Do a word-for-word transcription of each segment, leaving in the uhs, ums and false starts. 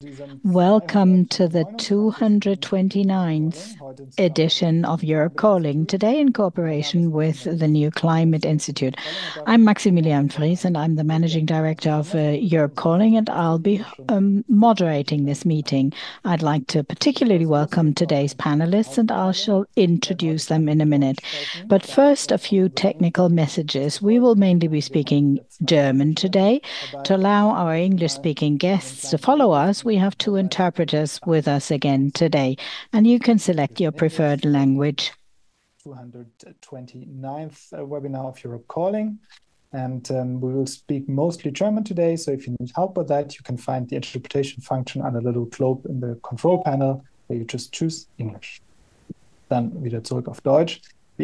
Welcome to the two hundred twenty-ninth edition of Europe Calling, today in cooperation with the New Climate Institute. I'm Maximilian Fries, and I'm the Managing Director of uh, Europe Calling, and I'll be um, moderating this meeting. I'd like to particularly welcome today's panelists, and I shall introduce them in a minute. But first, a few technical messages. We will mainly be speaking German today. To allow our English-speaking guests to follow us, we have two interpreters with us again today, and you can select your preferred language. two hundred twenty-ninth webinar of Europe Calling, and um, we will speak mostly German today, so if you need help with that, you can find the interpretation function on a little globe in the control panel, where you just choose English. Dann wieder zurück auf Deutsch.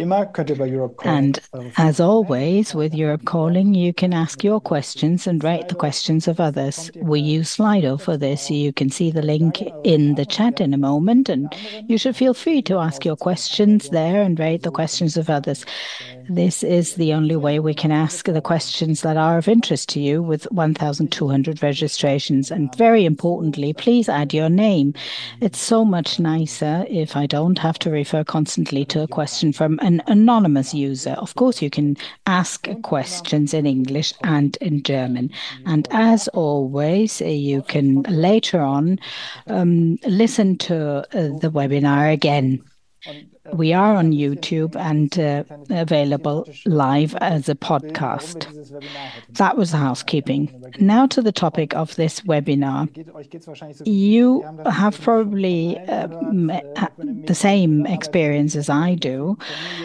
And as always, with Europe Calling, you can ask your questions and rate the questions of others. We use Slido for this. You can see the link in the chat in a moment, and you should feel free to ask your questions there and rate the questions of others. This is the only way we can ask the questions that are of interest to you with one thousand two hundred registrations. And very importantly, please add your name. It's so much nicer if I don't have to refer constantly to a question from an anonymous user. Of course, you can ask questions in English and in German. And as always, you can later on um, listen to uh, the webinar again. We are on YouTube and uh, available live as a podcast. That was the housekeeping. Now to the topic of this webinar. You have probably uh, the same experience as I do.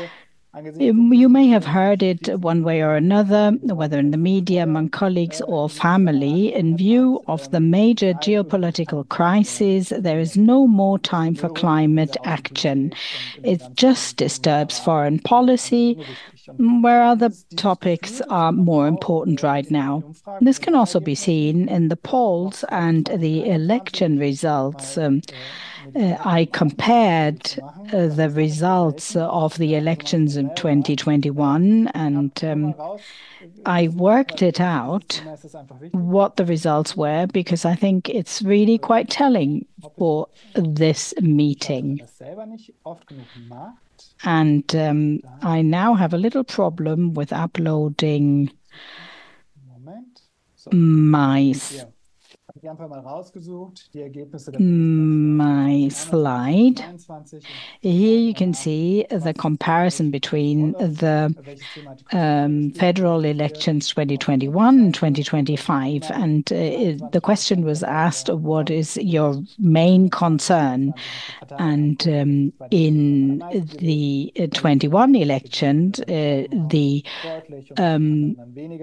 You may have heard it one way or another, whether in the media, among colleagues or family. In view of the major geopolitical crisis, there is no more time for climate action. It just disturbs foreign policy, where other topics are more important right now. This can also be seen in the polls and the election results. Um, Uh, I compared uh, the results of the elections in twenty twenty-one, and um, I worked it out what the results were, because I think it's really quite telling for this meeting. And um, I now have a little problem with uploading my my slide. Here you can see the comparison between the um, federal elections twenty twenty-one and twenty twenty-five. And uh, it, the question was asked, what is your main concern? And um, in the twenty-one election, uh, the um,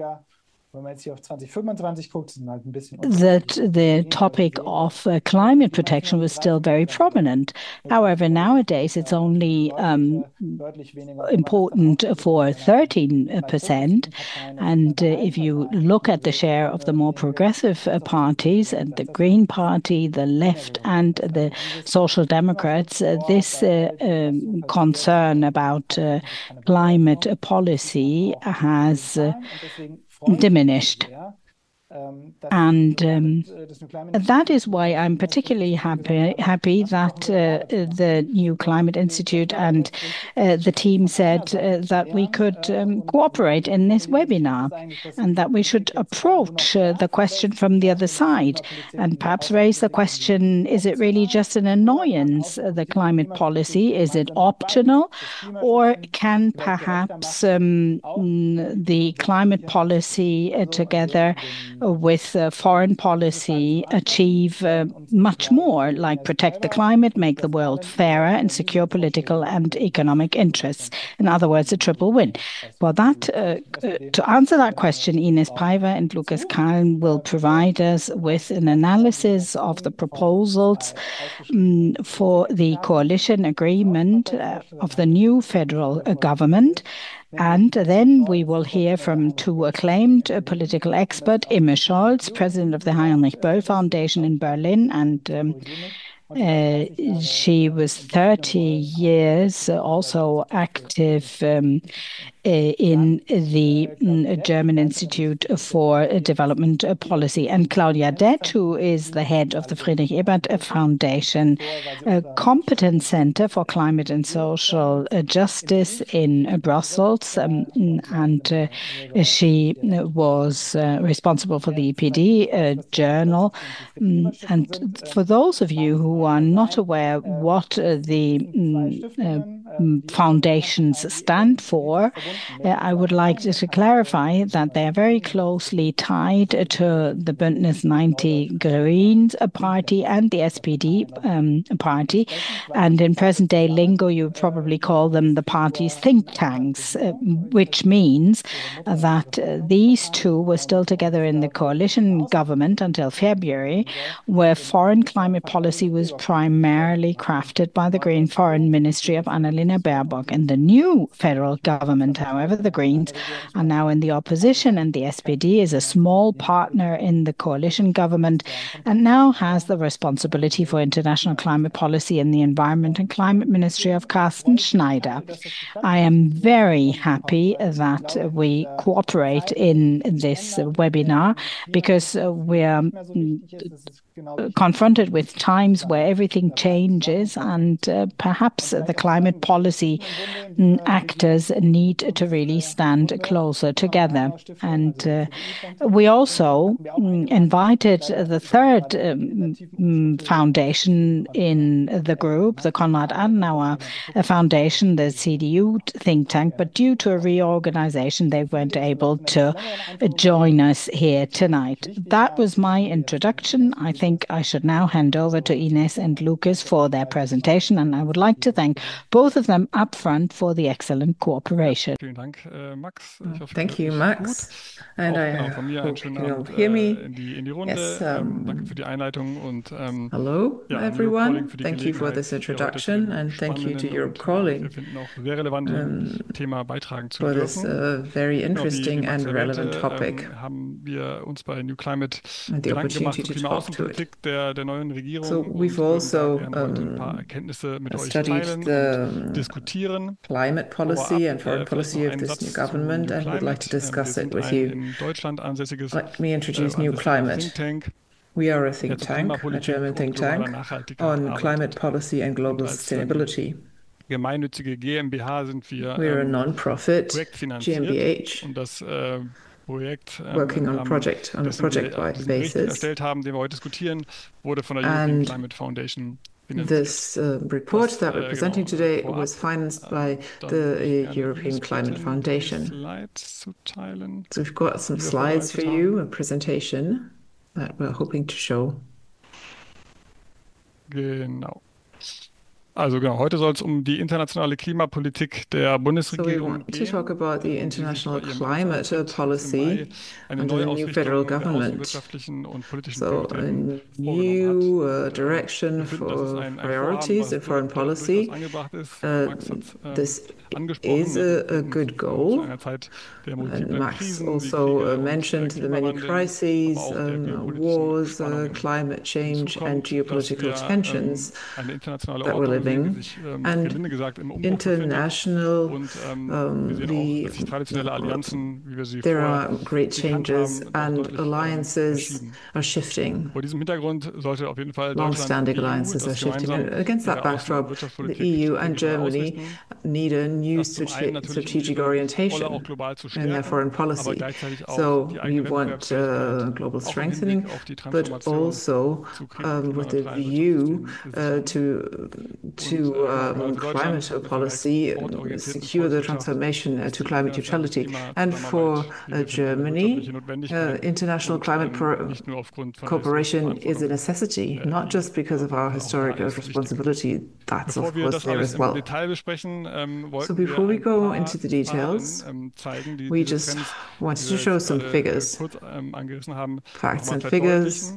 that the topic of uh, climate protection was still very prominent. However, nowadays it's only um, important for thirteen percent. And uh, if you look at the share of the more progressive uh, parties, and the Green Party, the Left, and the Social Democrats, uh, this uh, um, concern about uh, climate policy has uh, diminished. And um, that is why I'm particularly happy happy that uh, the New Climate Institute and uh, the team said uh, that we could um, cooperate in this webinar, and that we should approach uh, the question from the other side, and perhaps raise the question, is it really just an annoyance, uh, the climate policy? Is it optional? Or can perhaps um, the climate policy uh, together with uh, foreign policy achieve uh, much more, like protect the climate, make the world fairer, and secure political and economic interests? In other words, a triple win. Well, that uh, to answer that question, Ines Paiva and Lucas Kahn will provide us with an analysis of the proposals um, for the coalition agreement uh, of the new federal uh, government. And then we will hear from two acclaimed uh, political experts, Imme Scholz, president of the Heinrich Böll Foundation in Berlin, and um, uh, she was thirty years uh, also active um, in the German Institute for Development Policy. And Claudia Deth, who is the head of the Friedrich Ebert Foundation, a Competence Center for Climate and Social Justice in Brussels. Um, and uh, she was uh, responsible for the E P D uh, journal. Um, and for those of you who are not aware what uh, the um, uh, foundations stand for, uh, I would like to, to clarify that they are very closely tied to the Bündnis ninety Greens party and the S P D um, party. And in present day lingo, you would probably call them the party's think tanks, uh, which means that uh, these two were still together in the coalition government until February, where foreign climate policy was primarily crafted by the Green Foreign Ministry of Annalena Baerbock. In the new federal government, however, the Greens are now in the opposition, and the S P D is a small partner in the coalition government and now has the responsibility for international climate policy in the Environment and Climate Ministry of Carsten Schneider. I am very happy that we cooperate in this webinar because we're confronted with times where everything changes, and uh, perhaps the climate policy actors need to really stand closer together. And uh, we also invited the third um, foundation in the group, the Konrad Adenauer Foundation, the C D U think tank, but due to a reorganization, they weren't able to join us here tonight. That was my introduction. I think I should now hand over to Ines and Lucas for their presentation, and I would like to thank both of them up front for the excellent cooperation. Thank you, Max. And I hope you can all hear me. Yes, um, hello, everyone. Thank you for this introduction, and thank you to Europe Calling um, for this uh, very interesting and relevant topic and the opportunity to talk to it. So we've also um, studied the climate policy and foreign policy of this new government, and would like to discuss it with you. Let me introduce New Climate. We are a think tank, a German think tank, on climate policy and global sustainability. We're a non-profit G m B H working on project on a project-wide basis. And this uh, report that we're presenting today was financed by the uh, European Climate Foundation. So we've got some slides for you, a presentation that we're hoping to show. Genau. Also genau, heute soll es um die internationale Klimapolitik der Bundesregierung gehen. So we want to talk about the international climate policy under the new federal government. So a new uh, direction for priorities in foreign policy. Uh, this is a, a good goal. And Max also uh, mentioned the many crises, um, wars, uh, climate change, and geopolitical tensions that we're living. And international, um, the, there are great changes, and alliances are shifting. Long-standing alliances are shifting. And against that backdrop, the E U and Germany need a new strategic orientation in their foreign policy. So we want uh, global strengthening, but also um, with a view uh, to to um, climate policy, uh, secure the transformation uh, to climate neutrality. And for uh, Germany, uh, international climate cooperation is a necessity, not just because of our historic responsibility. That's of course there as well. So before we go into the details, we just wanted to show some figures, facts and figures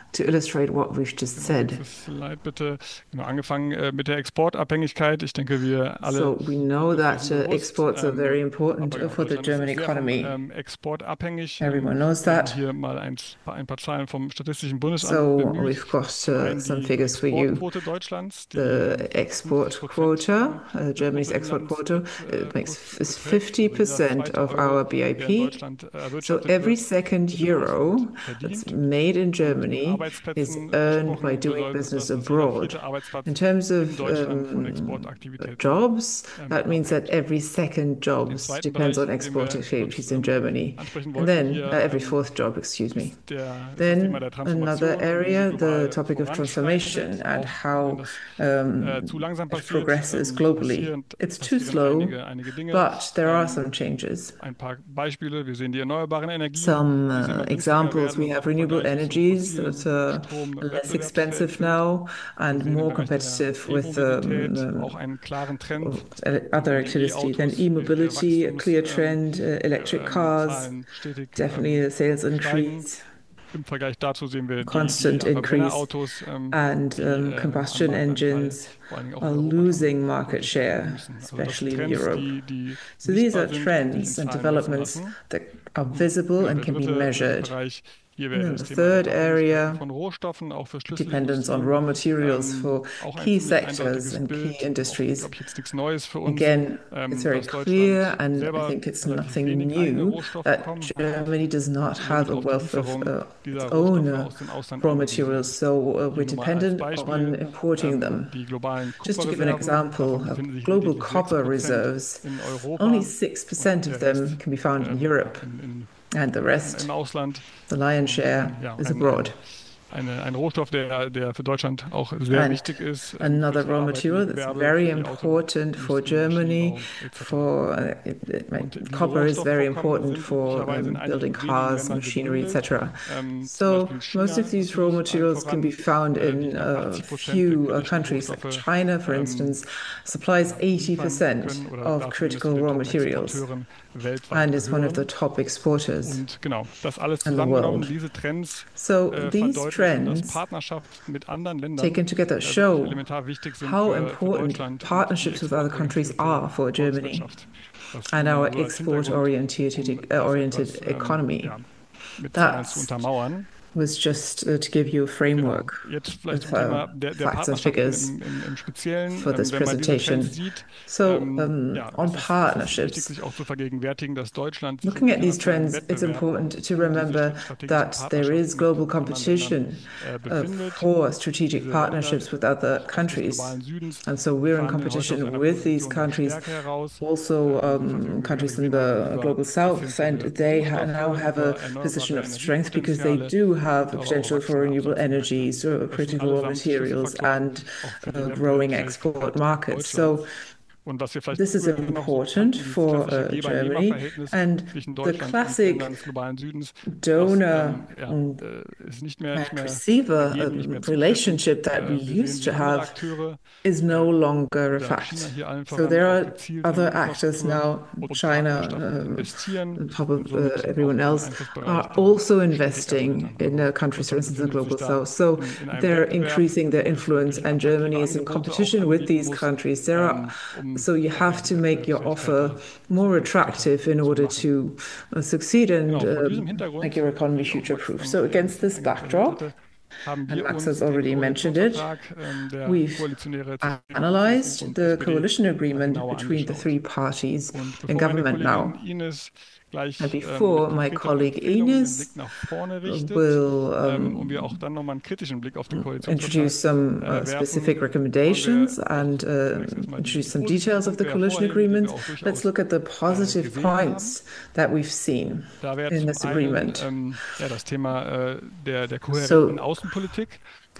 to illustrate what we've just Genau, said. nächstes Slide bitte. Genau, angefangen äh, mit der Exportabhängigkeit. Ich denke, wir alle So we know sind uns that uh, dessen bewusst. exports are Ähm, very important aber uh, genau, for the Deutschland ist German sehr vom economy. ähm, Export abhängig. Ähm, Everyone knows wir haben that. hier mal ein, ein paar Zahlen vom Statistischen Bundesamt So bemüht. we've got Zum uh, einen some die figures for you. Exportquote Deutschlands, die The ähm, export fünfzig Prozent quota, uh, des Germany's export quota, Bruttoinlands äh, it makes Produkts is beträgt. fifty Also jeder percent zweite of Euro, our der in B I P. Deutschland So erwirtschaftet every wird, second wird in Deutschland euro that's verdient. made in Und mit Germany is Arbeitsplätzen earned by gesprochen doing bedeutet business das, dass jeder abroad. vierte Arbeitsplatz In terms in of Deutschland von um, Exportaktivitäten jobs, ähm, that means that abhängt. every second Den job zweiten depends Bereich, on den export wir activities kurz in ähm, Germany. ansprechen And wollten then hier, uh, every ähm, fourth job, excuse me. ist, der, ist das Thema der Then another Transformation und wie sie area, the global topic of voranschreiten transformation wird, and auch wenn how das um, äh, zu langsam it passiert. progresses Ähm, globally. passieren, It's too passieren slow, einige, einige Dinge. but there are Ähm, some changes. ein paar Beispiele. Wir sehen die erneuerbaren Energien, Some die uh, immer günstiger examples, werden we und auch have im renewable Vergleich zum energies fossilen that are Strom less wettbewerbsfähig expensive sind. now Wir and sehen im more Bereich der competitive with um, E-Mobilität um, auch einen klaren Trend. other Ähm, die activity than E-Autos, die, der e-mobility, a clear Wachstums, ähm, trend, uh, electric ähm, cars, Zahlen stetig definitely ähm, a sales steigen. increase, Im Vergleich dazu sehen wir die, die constant ja, increase, Verbrennerautos, ähm, and die um, äh, an combustion Marktanteil engines vor allen Dingen auch are in Europa schon losing market deutlich abnehmen share, müssen. Also das sind especially in Trends, Europe. die, die So these sichtbar are sind und sich in trends and Zahlen messen developments lassen. that are Und visible genau, and der can be dritte, dritte measured. Bereich, hier And wäre then das the Thema der third Abhängigkeiten area, von Rohstoffen, auch für dependence on Schlüsselindustrien. raw materials Ähm, for auch ein key ziemlich sectors eindeutiges and key Bild, auch, industries. glaube ich, jetzt nichts Neues für uns, Again, it's ähm, very dass Deutschland clear, and I selber think it's relativ nothing wenig eigene new Rohstoffe that kommen Germany does und not immer have wieder a auf die wealth of Lieferung uh, dieser its own Rohstoffe uh, aus dem Ausland raw angewiesen materials, sind. so uh, Hier we're nur mal als dependent Beispiel on importing ähm, them. die globalen Just to give an Kupferreserven. example, Davon of befinden sich global lediglich sechs copper Prozent reserves, in only Europa six und percent of der them Rest can be found in ähm, Europe, in, in, and the im, rest, im Ausland. the lion's Und share, ähm, ja, is ein, abroad. ein, eine, ein Rohstoff, der, der für Deutschland auch sehr And wichtig ist, ähm, another fürs raw verarbeitende material that's Gewerbe, very für die important for Autoindustrie, Germany, Maschinenbau et cetera. for uh, it, it, Und diese copper is very Rohstoffvorkommen important sind for üblicherweise in um, einigen building wenigen cars, Ländern machinery, gebündelt. et cetera. Ähm, zum So Beispiel China most of these raw natürlich allen materials can be voran, found äh, in die knapp a achtzig Prozent der few uh, kritischen countries, like Rohstoffe China, for ähm, instance, supplies ja, eighty liefern percent können oder of da zumindest zu critical den raw materials, Top-Exporteuren weltweit and is one of the gehören. top exporters Und genau, das alles in the zusammengenommen, world. diese Trends So äh, these verdeutlichen, dass trends Partnerschaft mit anderen Ländern taken together äh, wirklich show elementar wichtig sind how für, für important Deutschland und die partnerships with other countries exportorientierte are for Germany Volkswirtschaft. Das and nur our mal so als Hintergrund, export-oriented um uh, das oriented etwas ähm, economy. ja, mit Zahlen zu That untermauern. was just uh, to give you a Genau. framework Jetzt vielleicht with zum uh, Thema der, der facts and Partnerschaften figures im, im, im Speziellen. for this Ähm, wenn man diese Trends presentation. sieht, So ähm, um, ja, on ist es, ist es wichtig, partnerships, sich auch zu vergegenwärtigen, dass Deutschland sich im looking at these internationalen trends, it's Wettbewerb important to um diese remember strategischen that there is Partnerschaften global mit anderen Ländern competition äh, uh, befindet. for strategic Diese partnerships with Länder, other auch, auch des countries. globalen Südens, And so die we're in verhandeln heute aus competition einer with these Position der countries, Stärke heraus. also Ähm, um, verfügen countries über in Gewinnung the über global south, and effiziente they ha Rohstoffe, now have a über position erneuerbare of strength because they Energiepotenziale do have und the aber auch potential for wachsende renewable Absatzmärkte. energies, uh, Das sind critical raw allesamt materials, Schlüsselfaktoren and auch für die uh, growing export Wettbewerbsfähigkeit markets. Deutschlands. So Und was wir vielleicht this is früher noch so important kannten, dieses for klassische uh, Germany, Geber-Nehmer-Verhältnis and zwischen the Deutschland und Ländern classic des globalen Südens, das donor ähm, ja, and äh, ist nicht mehr, nicht and mehr receiver gegeben, nicht um, mehr relationship zutreffend. that we Äh, wir sehen, used wie to andere have Akteure, is no äh, longer a ja, China fact. hier allen So voran there auch are gezielt other in actors Infrastruktur now, und China, Partnerschaften um, investieren on top und of uh, somit auch everyone den else, Einflussbereich are der also Politik investing erweitern. in Also uh, countries, for Deutschland instance, in the befindet sich global da south. So in, in einem they're Wettbewerb, increasing their wo es influence, wirklich and attraktive Germany is in Angebote auch competition with anbieten these muss, countries. There are, ähm, um so you auch have die to make your Wettbewerbsfähigkeit offer da more äh, weiter attractive in zu order machen. to uh, succeed and Genau, vor diesem um, make Hintergrund, your economy wie auch Max future-proof. dann So äh, against this eingangs erwähnt backdrop, hatte, haben and wir Max uns has den already mentioned it, Koalitionsvertrag ähm, der we've Koalitionäre C D U, C S U analyzed und the S P D coalition mal agreement genauer between the angeschaut. three parties Und in bevor meine government now. Kollegin Ines gleich And ähm, before mit my konkreteren colleague Empfehlungen den Blick Ines nach vorne richtet, will ähm, und wir um, auch dann nochmal einen kritischen Blick auf den Koalitionsvertrag introduce some äh, uh, werfen, specific wollen recommendations wir auch and uh, zunächst erstmal die, introduce die some details positiven of the Punkte coalition hervorheben, die wir agreement. auch Let's durchaus look at the äh, positive gesehen haben. points that we've seen Da wäre in zum this einen agreement. ähm, ja, das Thema äh, der, der kohärenten So Außenpolitik.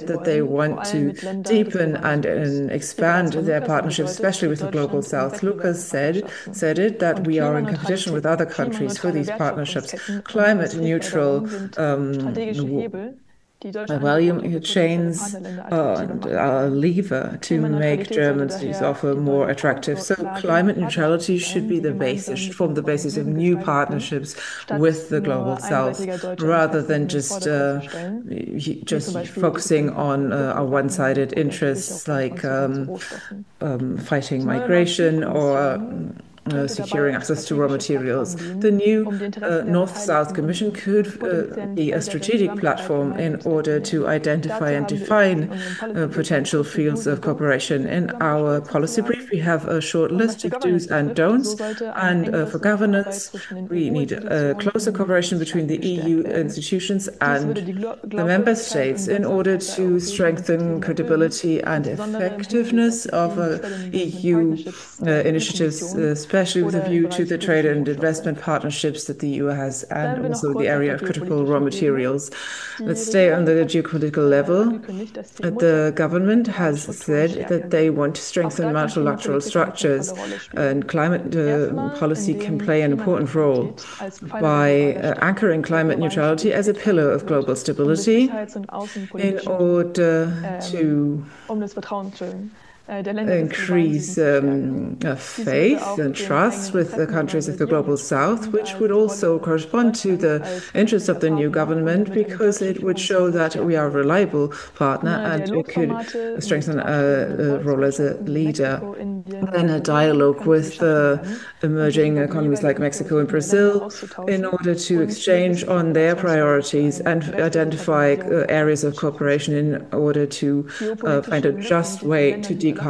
said that they want to deepen and, and expand their partnership, especially with the Global South. Lucas said, said it, that we are in competition with other countries for these partnerships. Climate neutral um, value chains are a lever to make Germany's offer more attractive. So climate neutrality should be the basis, form the basis of new partnerships with the Global South, rather than just uh, just focusing on uh, our one-sided interests like um, um, fighting migration or Uh, securing access to raw materials. The new uh, North-South Commission could uh, be a strategic platform in order to identify and define uh, potential fields of cooperation. In our policy brief, we have a short list of do's and don'ts, and uh, for governance, we need a closer cooperation between the E U institutions and the member states in order to strengthen credibility and effectiveness of uh, E U uh, initiatives, uh, especially with a view to the trade and investment partnerships that the E U has, and also the area of critical raw materials. Let's stay on the geopolitical level. The government has said that they want to strengthen multilateral structures, and climate uh, policy can play an important role by uh, anchoring climate neutrality as a pillar of global stability in order to increase um, uh, faith and trust with the countries of the Global South, which would also correspond to the interests of the new government, because it would show that we are a reliable partner and it could strengthen a, a role as a leader. Then a dialogue with uh, emerging economies like Mexico and Brazil in order to exchange on their priorities and identify uh, areas of cooperation in order to uh, find a just way to decarbonize.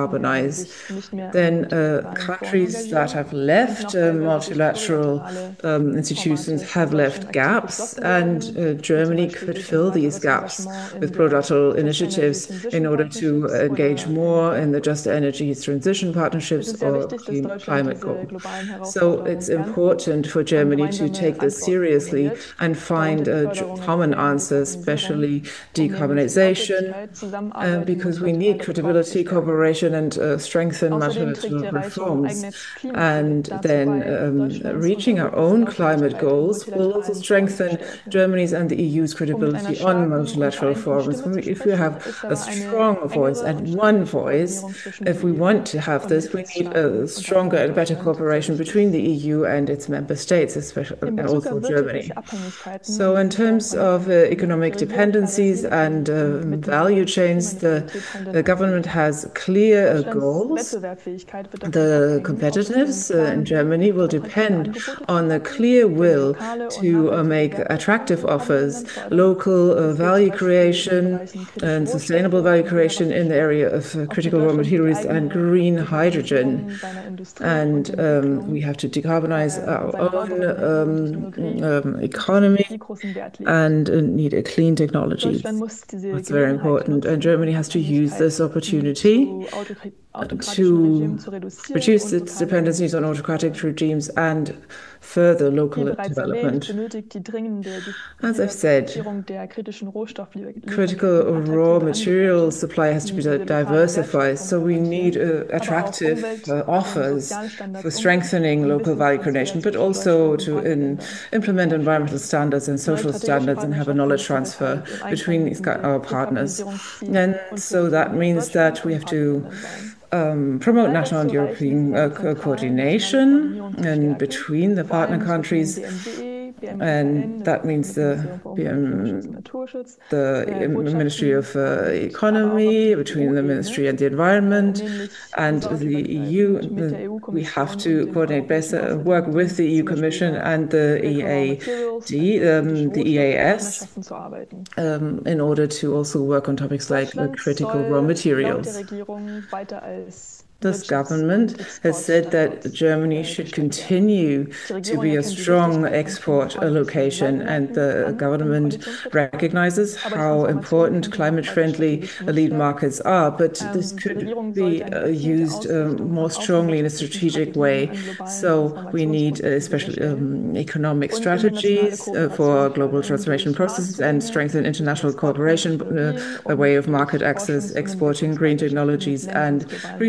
Then uh, countries that have left uh, multilateral um, institutions have left gaps, and uh, Germany could fill these gaps with bilateral initiatives in order to engage more in the just energy transition partnerships or climate goal. So it's important for Germany to take this seriously and find a common answer, especially decarbonization, uh, because we need credibility, cooperation, and uh, strengthen multilateral reforms. And then um, reaching our own climate goals will also strengthen Germany's and the E U's credibility on multilateral forums. If we have a strong voice and one voice, if we want to have this, we need a stronger and better cooperation between the E U and its member states, especially and also Germany. So in terms of uh, economic dependencies and uh, value chains, the, the government has clear Uh, goals. The competitiveness uh, in Germany will depend on the clear will to uh, make attractive offers, local uh, value creation and sustainable value creation in the area of uh, critical raw materials and green hydrogen. And um, we have to decarbonize our own um, um, economy and uh, need a clean technology. That's very important. And Germany has to use this opportunity to reduce its dependencies on autocratic regimes and further local development. As I've said, critical raw material supply has to be diversified, so we need uh, attractive uh, offers for strengthening local value creation, but also to in, implement environmental standards and social standards and have a knowledge transfer between these, our partners. And so that means that we have to Um, promote national and European uh, co coordination and between the partner countries, and that means the um, the Ministry of uh, Economy, between the Ministry and the Environment and the E U. We have to coordinate better, work with the E U Commission and the E A D, um, the E A S, um, in order to also work on topics like uh, critical raw materials. This government has said that Germany should continue to be a strong export location, and the government recognizes how important climate-friendly lead markets are, but this could be uh, used uh, more strongly in a strategic way. So we need uh, especially um, economic strategies uh, for global transformation processes and strengthen international cooperation uh, by way of market access, exporting green technologies, and research and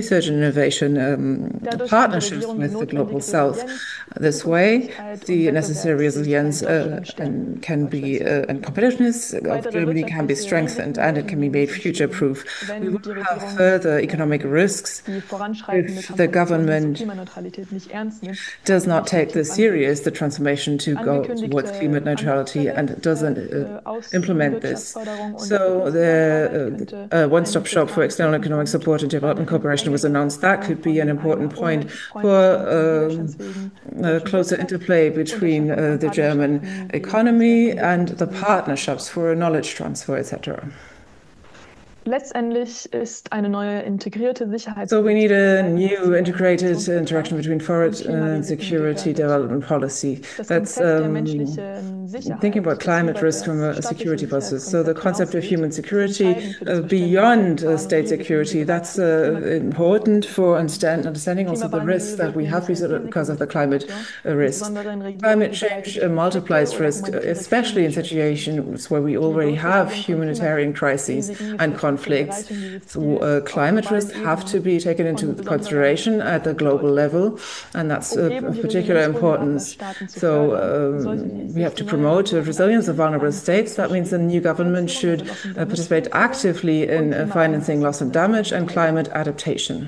innovation um, partnerships with the global south. This way, the necessary resilience uh, and can be uh, and competitiveness of Germany can be strengthened, and it can be made future-proof. We will have further economic risks if the government does not take this serious, the transformation to go towards climate neutrality, and doesn't uh, implement this. So the uh, uh, one-stop shop for external economic support and development cooperation was announced. That could be an important point for uh, a closer interplay between uh, the German economy and the partnerships for knowledge transfer, et cetera. Letztendlich ist eine neue integrierte Sicherheits- So we need a new integrated interaction between foreign and security development policy. That's um, thinking about climate risk from a security process. So the concept of human security uh, beyond uh, state security, that's uh, important for understand, understanding also the risks that we have because of the climate uh, risk. Climate change uh, multiplies risk, especially in situations where we already have humanitarian crises and conflicts. conflicts. So uh, climate risks have to be taken into consideration at the global level, and that's uh, of particular importance. So um, we have to promote the resilience of vulnerable states. That means the new government should uh, participate actively in uh, financing loss and damage and climate adaptation.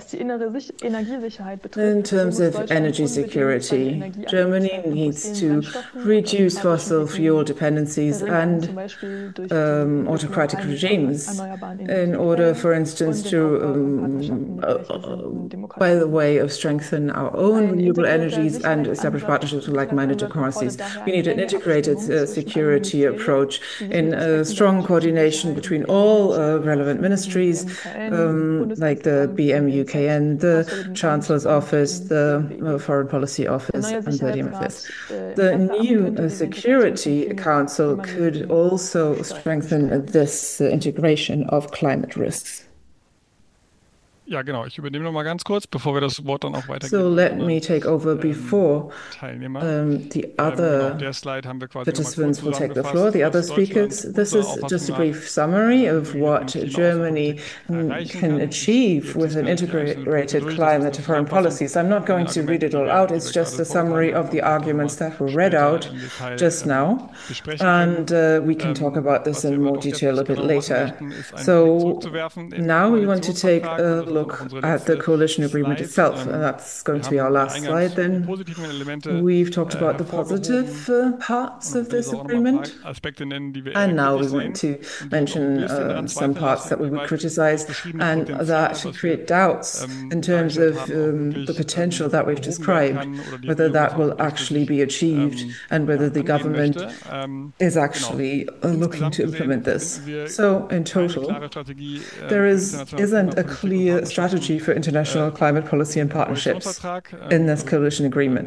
In terms of energy security, Germany needs to reduce fossil fuel dependencies and um, autocratic regimes in order, for instance, to, um, uh, by the way of strengthen our own renewable energies and establish partnerships with like-minded democracies. We need an integrated uh, security approach in a strong coordination between all uh, relevant ministries, um, like the B M U K N, the Chancellor's Office, the uh, Foreign Policy Office, and the D M F S. The new uh, Security Council could also strengthen this uh, integration of climate risks. Ja, genau. Ich übernehme noch mal ganz kurz, bevor wir das Wort dann auch weitergeben. So let me take over before um, the other participants will take the floor, the other speakers. This is just a brief summary of what Germany can achieve with an integrated climate foreign policy. So I'm not going to read it all out. It's just a summary of the arguments that were read out just now. And uh, we can talk about this in more detail a bit later. So now we want to take a look at the coalition agreement itself, and that's going to be our last slide then. We've talked about the positive uh, parts of this agreement, and now we want to mention uh, some parts that we would criticize and that create doubts in terms of um, the potential that we've described, whether that will actually be achieved and whether the government is actually uh, looking to implement this. So in total, there is, isn't a clear strategy for international climate policy and partnerships in this coalition agreement.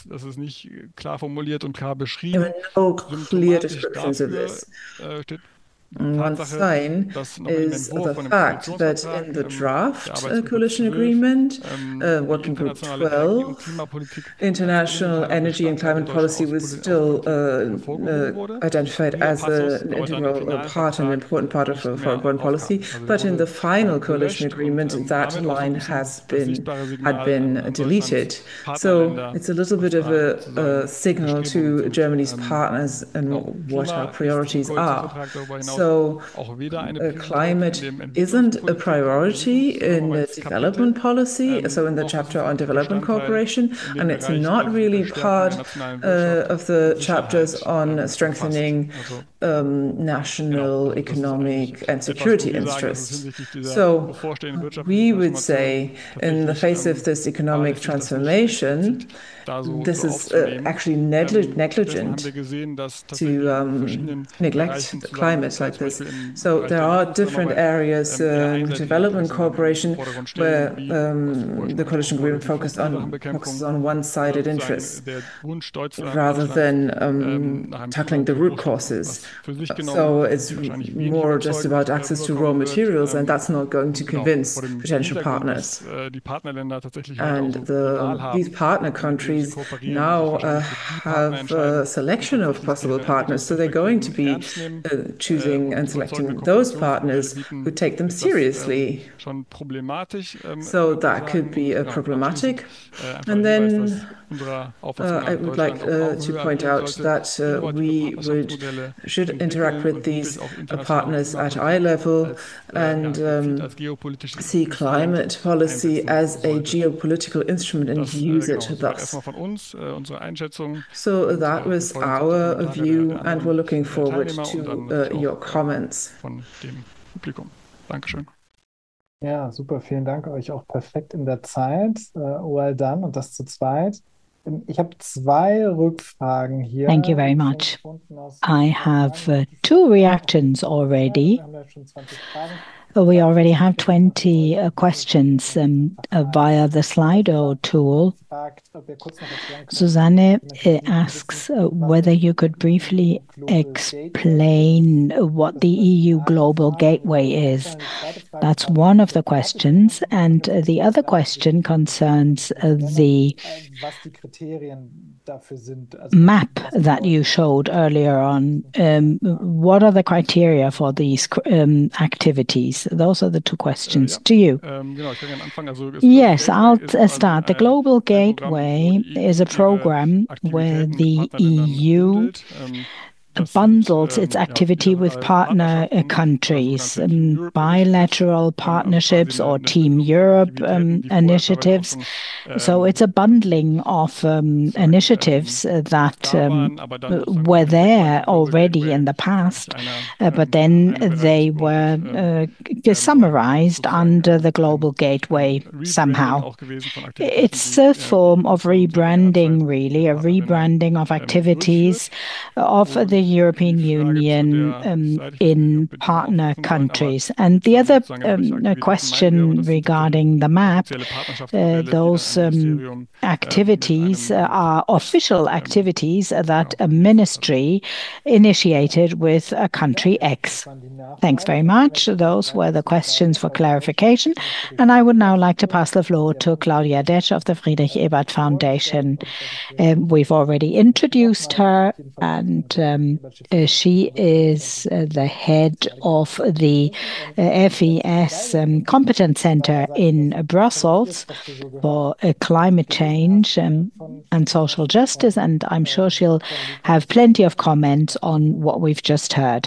There are no clear descriptions of this. One sign is the fact that in the draft uh, coalition agreement, uh, Working Group twelve, international energy and climate policy was still uh, uh, identified as a, an integral uh, part, an important part of uh, foreign policy. But in the final coalition agreement, that line has been had been deleted. So it's a little bit of a, a signal to Germany's partners and what our priorities are. So So uh, climate isn't a priority in the development policy, so in the chapter on development cooperation, and it's not really part uh, of the chapters on strengthening um, national economic and security interests. So we would say, in the face of this economic transformation, this is uh, actually negli negligent to um, neglect the climate like this. So there are different areas, uh, development cooperation, where um, the coalition agreement focused on focuses on one-sided interests rather than um, tackling the root causes. So it's more just about access to raw materials, and that's not going to convince potential partners. And the, these partner countries now uh, have a selection of possible partners, so they're going to be uh, choosing and selecting those partners who take them seriously. So that could be uh, problematic. And then uh, I would like uh, to point out that uh, we would should interact with these uh, partners at eye level and um, see climate policy as a geopolitical instrument and use it thus. So that was our view, and we're looking forward to uh, your comments. Ja, super, vielen Dank euch, auch perfekt in der Zeit. Uh, well done, und das zu zweit. Ich habe zwei Rückfragen hier. Thank you very much. I have uh, two reactions already. We already have twenty uh, questions um, uh, via the Slido tool. Susanne uh, asks uh, whether you could briefly explain what the E U Global Gateway is. That's one of the questions. And uh, the other question concerns uh, the map that you showed earlier on. Um, what are the criteria for these um, activities? Those are the two questions to you. Yes, I'll uh, start. The Global Gateway is a program where the E U bundles its activity with partner uh, countries, um, bilateral partnerships or Team Europe um, initiatives. So it's a bundling of um, initiatives uh, that um, were there already in the past, uh, but then they were uh, summarized under the Global Gateway somehow. It's a form of rebranding, really, a rebranding of activities of the European Union um, in partner countries. And the other um, question regarding the map, uh, those um, activities uh, are official activities that a ministry initiated with a country X. Thanks very much. Those were the questions for clarification. And I would now like to pass the floor to Claudia Detsch of the Friedrich Ebert Foundation. Um, we've already introduced her, and um, Uh, she is uh, the head of the uh, F E S um, Competence Center in uh, Brussels for uh, climate change um, and social justice, and I'm sure she'll have plenty of comments on what we've just heard.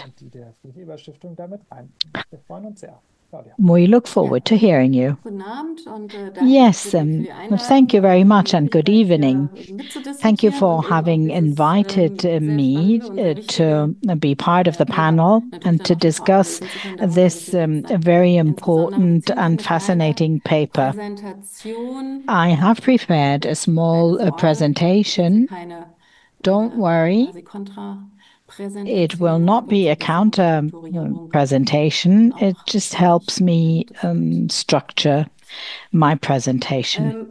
We look forward to hearing you. Yes, um, thank you very much and good evening. Thank you for having invited uh, me uh, to be part of the panel and to discuss this um, very important and fascinating paper. I have prepared a small uh, presentation. Don't worry. It will not be a counter presentation. It just helps me um, structure my presentation.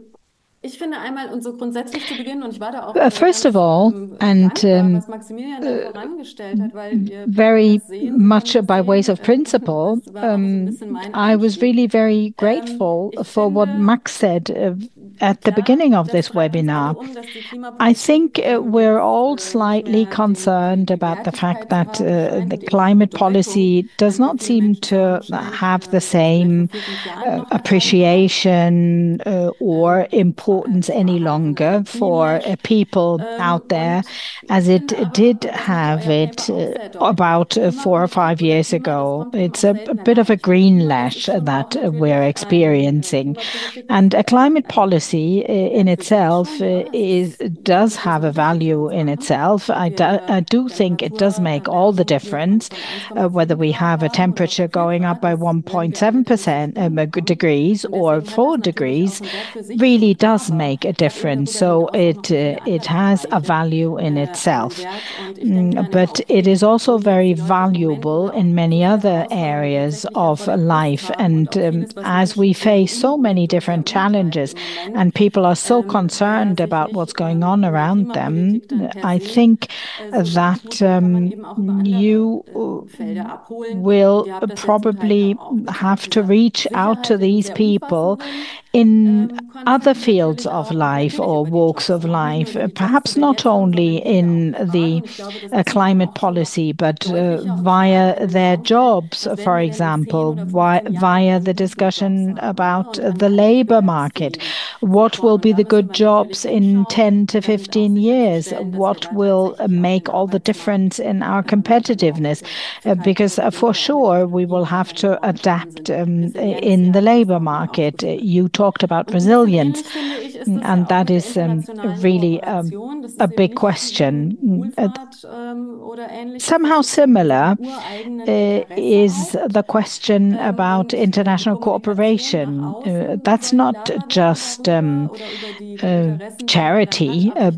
Uh, first of all, and um, uh, very much by ways of principle, um, I was really very grateful for what Max said uh, at the beginning of this webinar. I think uh, we're all slightly concerned about the fact that uh, the climate policy does not seem to have the same uh, appreciation uh, or importance any longer for uh, people out there as it did have it uh, about uh, four or five years ago. It's a, a bit of a green lash that uh, we're experiencing. And a climate policy in itself is does have a value in itself. I do, I do think it does make all the difference, uh, whether we have a temperature going up by one point seven percent um, degrees or four degrees, really does make a difference. So it uh, it has a value in itself. Mm, but it is also very valuable in many other areas of life. And um, as we face so many different challenges, and people are so concerned about what's going on around them, I think that um, you will probably have to reach out to these people in other fields of life or walks of life, perhaps not only in the uh, climate policy, but uh, via their jobs, for example, why, via the discussion about the labor market. What will be the good jobs in ten to fifteen years? What will make all the difference in our competitiveness? Uh, because uh, for sure we will have to adapt um, in the labor market. You talked about resilience, and that is um, really um, a big question. Uh, somehow similar uh, is the question about international cooperation. Uh, that's not just um, uh, charity. Uh,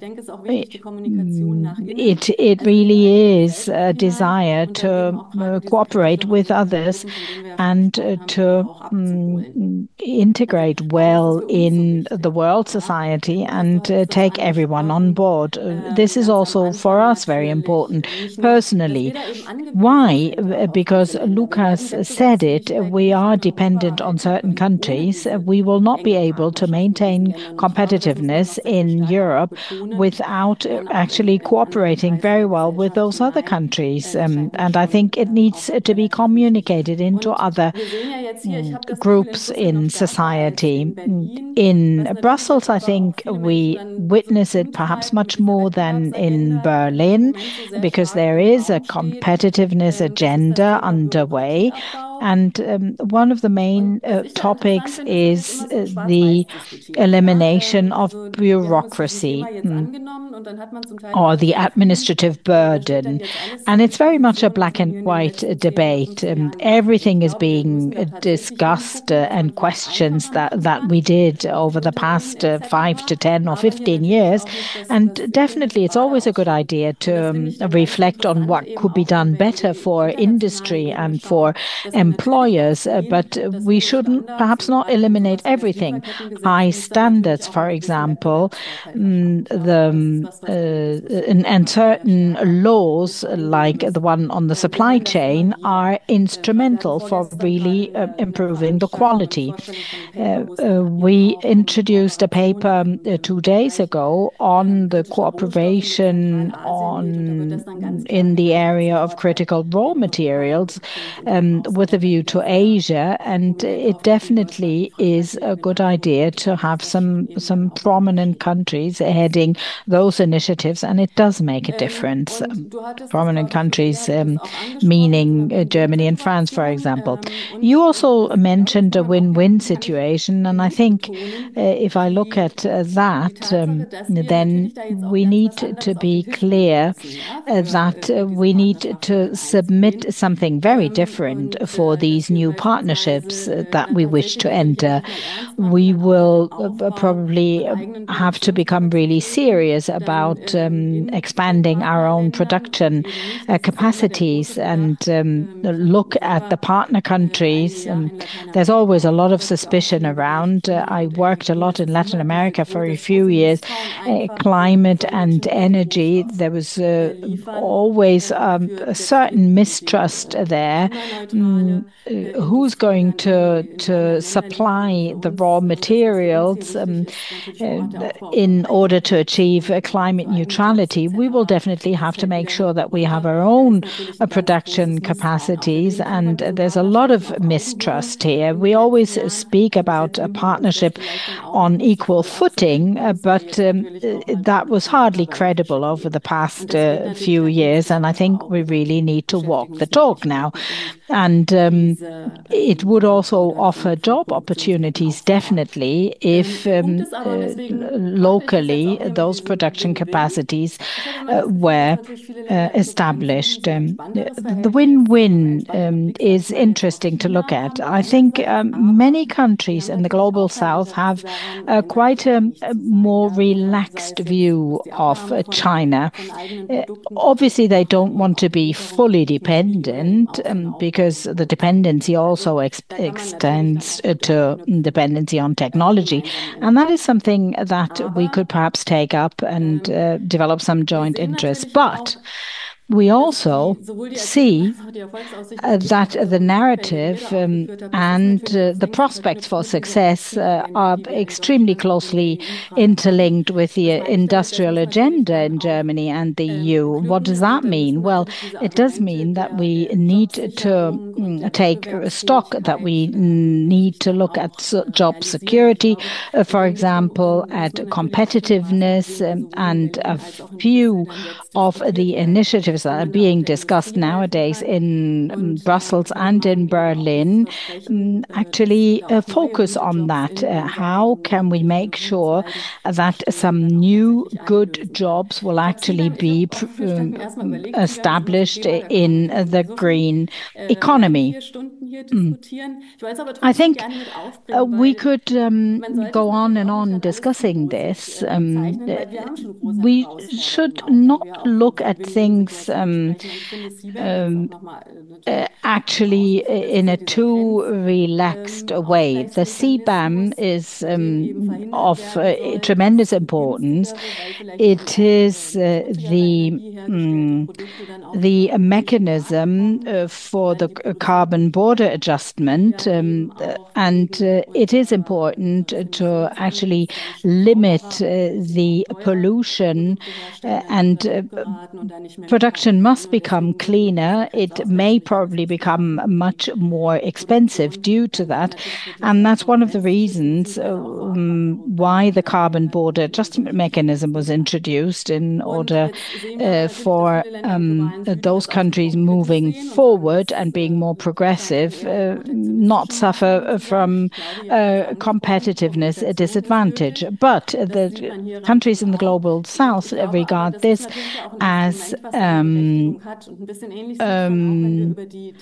it it really is a desire to uh, cooperate with others and uh, to um, integrate well in the world society and uh, take everyone on board. Uh, this is also for us very important personally. Why? Because Lucas said it, we are dependent on certain countries. We will not be able to maintain competitiveness in Europe without actually cooperating very well with those other countries. Um, and I think it needs to be communicated into other um, groups in society. In Brussels, I think we witness it perhaps much more than in Berlin, because there is a competitiveness agenda underway. And um, one of the main uh, topics is uh, the elimination of bureaucracy mm, or the administrative burden. And it's very much a black and white debate. Um, everything is being discussed uh, and questions that, that we did over the past uh, five to ten or fifteen years. And definitely it's always a good idea to um, reflect on what could be done better for industry and for employers, uh, but we shouldn't perhaps not eliminate everything. High standards, for example, um, the um, uh, and, and certain laws like the one on the supply chain are instrumental for really uh, improving the quality. Uh, uh, we introduced a paper uh, two days ago on the cooperation on in the area of critical raw materials um, with a view to Asia, and it definitely is a good idea to have some some prominent countries heading those initiatives, and it does make a difference. Um, prominent countries, um, meaning uh, Germany and France, for example. You also mentioned a win-win situation, and I think uh, if I look at uh, that, um, then we need to be clear uh, that uh, we need to submit something very different for these new partnerships uh, that we wish to enter. We will uh, probably have to become really serious about um, expanding our own production uh, capacities and um, look at the partner countries. Um, there's always a lot of suspicion around. Uh, I worked a lot in Latin America for a few years. Uh, climate and energy, there was uh, always um, a certain mistrust there. Mm, uh, who's going to to supply the raw materials um, uh, in order to achieve uh, climate neutrality? We will definitely have to make sure that we have our own uh, production capacities, and uh, there's a lot of mistrust here. We always speak about a partnership on equal footing, uh, but um, that was hardly credible over the past uh, few years, and I think we really need to walk the talk now. And um, it would also offer job opportunities, definitely, if um, uh, locally those production capacities uh, were uh, established. Um, the win-win um, is interesting to look at. I think um, many countries in the global south have uh, quite a, a more relaxed view of uh, China. Uh, obviously, they don't want to be fully dependent um, because because the dependency also ex extends to dependency on technology. And that is something that we could perhaps take up and uh, develop some joint interests. But we also see uh, that the narrative um, and uh, the prospects for success uh, are extremely closely interlinked with the industrial agenda in Germany and the E U. What does that mean? Well, it does mean that we need to um, take stock, that we need to look at job security, uh, for example, at competitiveness, um, and a few of the initiatives that are being discussed nowadays in um, Brussels and in Berlin um, actually uh, focus on that. Uh, how can we make sure that some new good jobs will actually be um, established in the green economy? Mm. I think uh, we could um, go on and on discussing this. Um, we should not look at things um, um, uh, actually in a too relaxed way. The C BAM is um, of uh, tremendous importance. It is uh, the um, the mechanism uh, for the carbon border adjustment, um, and uh, it is important to actually limit uh, the pollution, uh, and uh, production must become cleaner. It may probably become much more expensive due to that, and that's one of the reasons um, why the carbon border adjustment mechanism was introduced, in order uh, for um, those countries moving forward and being more progressive uh, not suffer from uh, competitiveness disadvantage. But the countries in the global south regard this as um, um,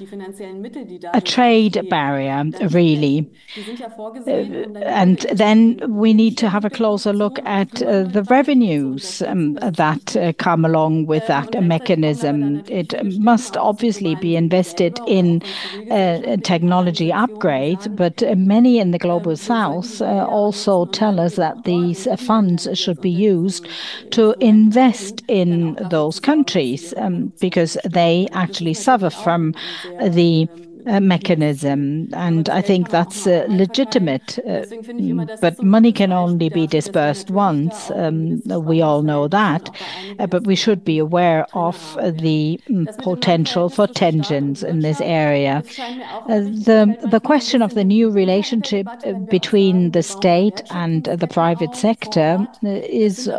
a trade barrier, really. Uh, and then we need to have a closer look at uh, the revenues um, that uh, come along with that mechanism. It must obviously be invested in uh, technology upgrades, but uh, many in the global south uh, also tell us that these uh, funds should be used to invest in those countries, um, because they actually suffer from the Uh, mechanism, and I think that's uh, legitimate. Uh, but money can only be dispersed once. Um, we all know that, uh, but we should be aware of uh, the um, potential for tensions in this area. Uh, the the question of the new relationship between the state and uh, the private sector is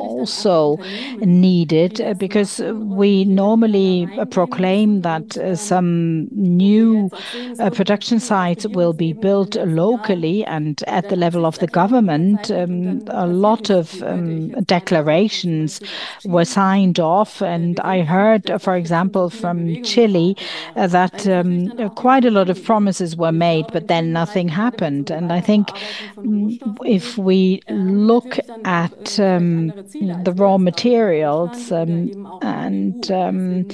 also needed, uh, because we normally uh, proclaim that uh, some new Uh, production sites will be built locally and at the level of the government. Um, a lot of um, declarations were signed off, and I heard, uh, for example, from Chile uh, that um, quite a lot of promises were made, but then nothing happened. And I think um, if we look at um, the raw materials um, and um,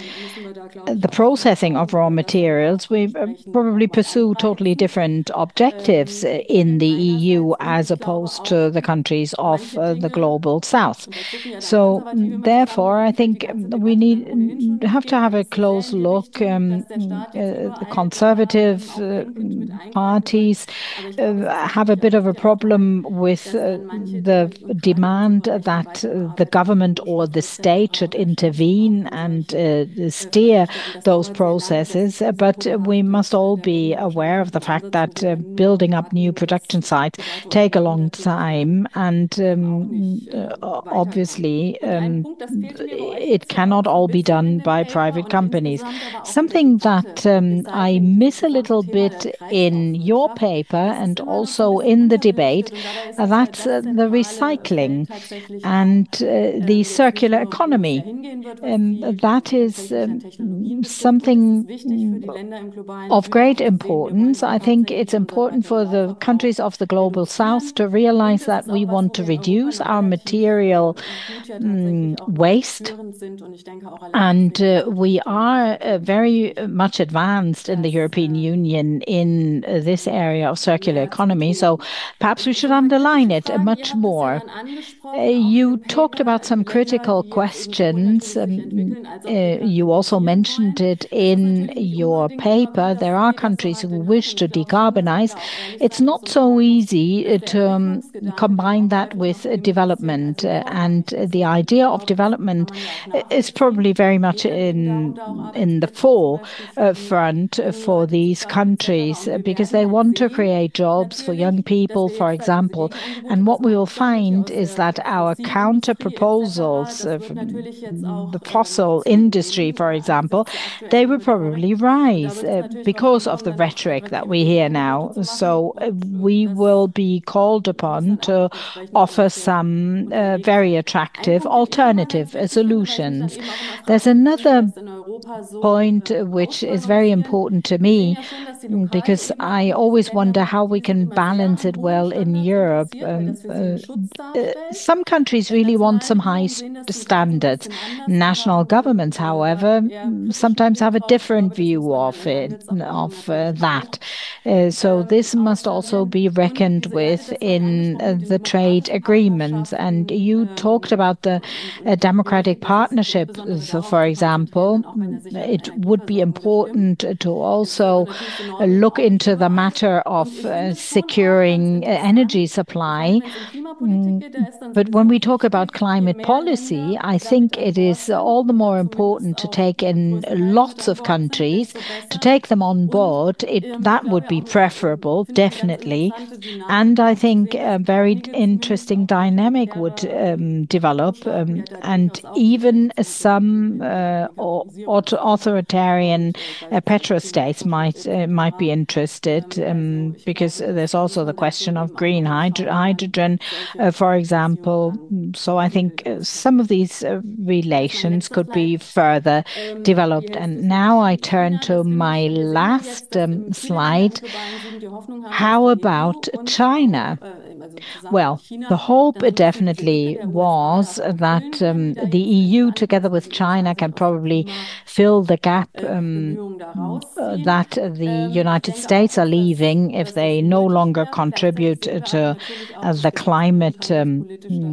the processing of raw materials, we probably pursue totally different objectives in the E U as opposed to the countries of uh, the global south. So therefore, I think we need have to have a close look. Um, uh, the conservative uh, parties uh, have a bit of a problem with uh, the demand that uh, the government or the state should intervene and uh, steer those processes. But we must all be aware of the fact that uh, building up new production sites take a long time, and um, uh, obviously um, it cannot all be done by private companies. Something that um, I miss a little bit in your paper and also in the debate, uh, that's uh, the recycling and uh, the circular economy. Um, that is um, something of great importance. I think it's important for the countries of the global south to realize that we want to reduce our material um, waste. And uh, we are uh, very much advanced in the European Union in uh, this area of circular economy. So perhaps we should underline it much more. Uh, you talked about some critical questions. Um, uh, you also mentioned it in your paper. There are countries who wish to decarbonize. It's not so easy to um, combine that with uh, development. Uh, and the idea of development is probably very much in, in the forefront uh, for these countries uh, because they want to create jobs for young people, for example. And what we will find is that our counter proposals uh, from the fossil industry, for example, they will probably rise uh, because of the rhetoric that we hear now. So uh, we will be called upon to offer some uh, very attractive alternative uh, solutions. There's another point which is very important to me because I always wonder how we can balance it well in Europe. Um, uh, uh, some countries really want some high standards. National governments, however, sometimes have a different view of it, of uh, that. Uh, so this must also be reckoned with in uh, the trade agreements. And you talked about the uh, democratic partnership, so for example. It would be important to also look into the matter of uh, securing energy supply. But when we talk about climate policy, I think it is all the more important to take in lots of countries, to take them on board. It, that would be preferable, definitely. And I think a very interesting dynamic would um, develop, um, and even some uh, authoritarian uh, petrostates might uh, might be interested, um, because there's also the question of green hydro hydrogen, uh, for example. So I think uh, some of these uh, relations could be further developed. And now I turn to my last um, slide. How about China? Well, the hope definitely was that um, the E U, together with China, can probably fill the gap um, uh, that the United States are leaving if they no longer contribute to uh, the climate um,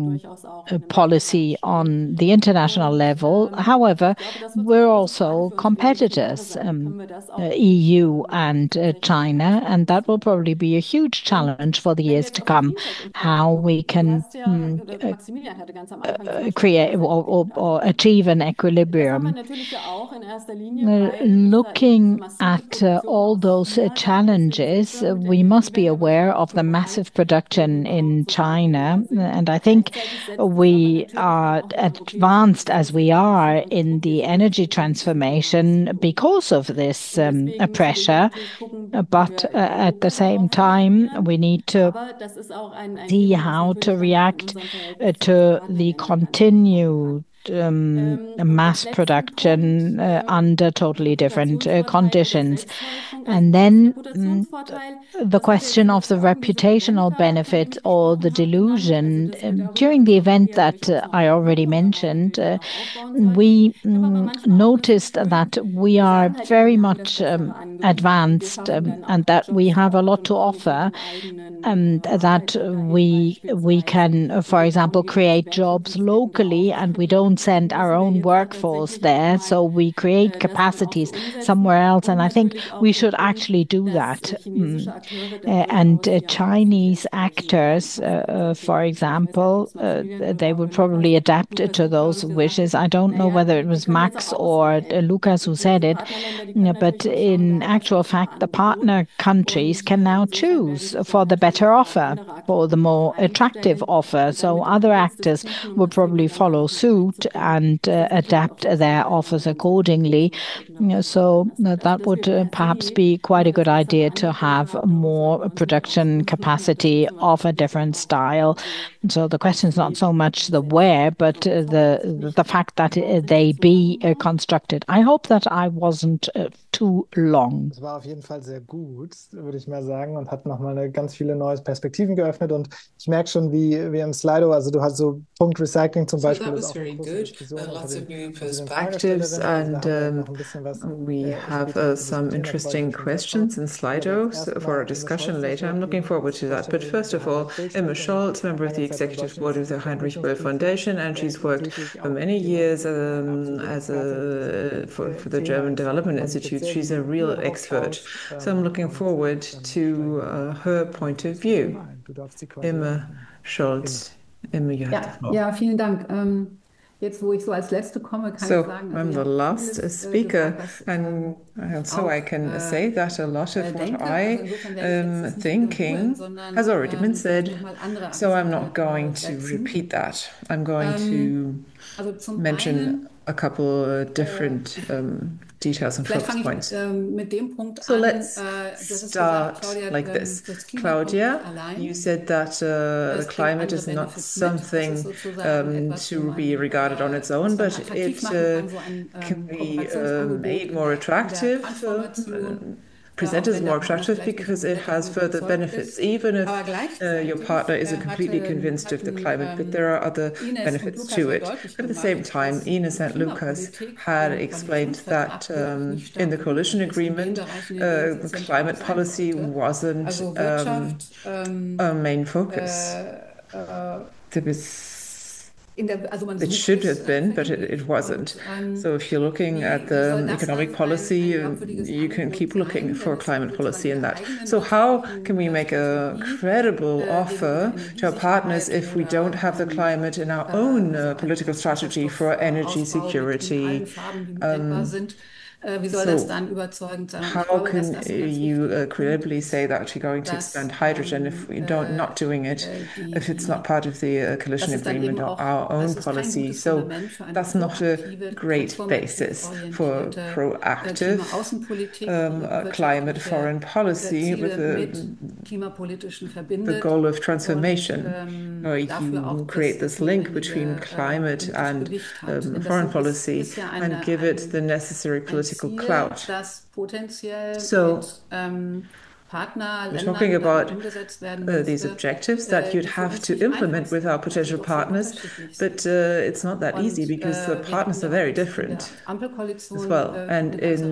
policy on the international level. However, we're also competitors, um, uh, E U and uh, China, and that will probably be a huge challenge for the years to come, how we can um, uh, uh, create or, or, or achieve an equilibrium. Uh, looking at uh, all those uh, challenges, uh, we must be aware of the massive production in China. And I think we are advanced as we are in the energy transformation because of this um, pressure. But uh, at the same time, we need to see how to react uh, to the continued Um, mass production uh, under totally different uh, conditions. And then um, the question of the reputational benefit or the delusion. Um, during the event that uh, I already mentioned, uh, we um, noticed that we are very much um, advanced um, and that we have a lot to offer, and that we we can, for example, create jobs locally, and we don't send our own workforce there, so we create capacities somewhere else. And I think we should actually do that. Mm. Uh, and uh, Chinese actors, uh, uh, for example, uh, they would probably adapt to those wishes. I don't know whether it was Max or uh, Lucas who said it, but in actual fact, the partner countries can now choose for the better offer, for the more attractive offer. So other actors will probably follow suit and uh, adapt their offers accordingly. So uh, that would uh, perhaps be quite a good idea to have more production capacity of a different style. So the question is not so much the where, but uh, the the fact that uh, they be uh, constructed. I hope that I wasn't uh, too long. Das war auf jeden Fall sehr gut, würde ich mal sagen, und hat nochmal eine ganz viele neue Perspektiven geöffnet. Und ich merke schon, wie, wie im Slido, also du hast so Punkt Recycling zum Beispiel. So that was very good. Uh, lots of new perspectives, and um, we have uh, some interesting questions in Slido for our discussion later. I'm looking forward to that. But first of all, Emma Scholz, member of the executive board of the Heinrich Böll Foundation, and she's worked for many years um, as a for, for the German Development Institute. She's a real expert. So I'm looking forward to uh, her point of view. Emma Scholz. Emma, you have ja, the floor. Ja, vielen Dank. Ähm, jetzt, wo ich so als Letzte komme, kann So ich sagen, I'm the last speaker, and uh, so I can say that a lot of what I am thinking has already been said. So I'm not going to repeat that. I'm going to mention a couple uh, different um, details and focus points. So let's start like this. Claudia, you said that uh, the climate is not something um, to be regarded on its own, but it uh, can be uh, made more attractive, uh, presented as more attractive because it has further benefits, even if uh, your partner isn't completely convinced of the climate, but there are other benefits to it. But at the same time, Ines and Lucas had explained that um, in the coalition agreement, uh, climate policy wasn't um, a main focus. There was It should have been, but it, it wasn't. So if you're looking at the economic policy, you can keep looking for climate policy in that. So how can we make a credible offer to our partners if we don't have the climate in our own uh, political strategy for energy security? Um, Wie soll das dann überzeugend sein? How can you uh, credibly say that you're going to expand hydrogen if we don't not doing it, if it's not part of the uh, coalition agreement or our own policy? So that's not a great basis for proactive um, uh, climate foreign policy with the, the goal of transformation. Or you create this link between climate and um, foreign policy and give it the necessary political clout. So we're talking about uh, these objectives that you'd have to implement with our potential partners, but uh, it's not that easy because the partners are very different as well. And in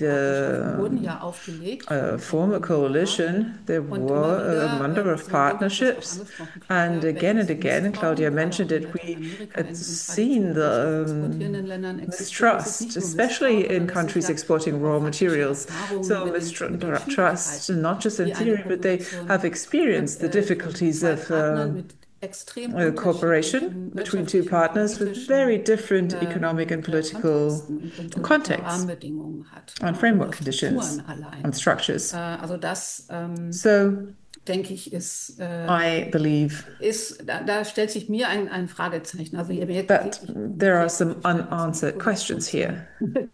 the uh, former coalition, there were a number of partnerships, and again and again, Claudia mentioned it, we had seen the um, mistrust, especially in countries exporting raw materials. So mistrust, not just in theory, but they have experienced the difficulties of uh, uh, cooperation between two partners with very different economic and political contexts and framework conditions and structures. So denke ich, ist, äh, I believe ist da, da stellt sich mir ein, ein Fragezeichen. Also, but there are some unanswered questions here.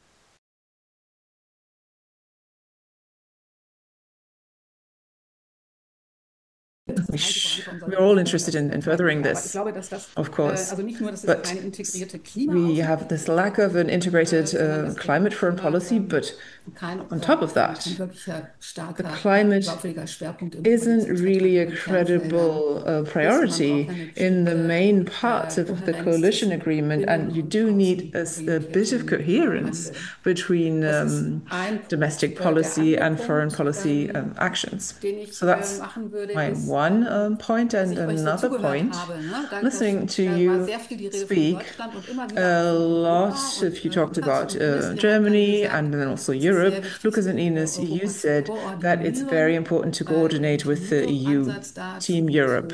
We're all interested in, in furthering this, of course, but we have this lack of an integrated uh, climate foreign policy, but on top of that, the climate isn't really a credible uh, priority in the main parts of the coalition agreement, and you do need a, a bit of coherence between um, domestic policy and foreign policy um, actions. So that's my one um, point, and another point. Listening to you speak, a lot of you talked about uh, Germany and then also Europe. Lucas and Ines, you said that it's very important to coordinate with the E U, Team Europe.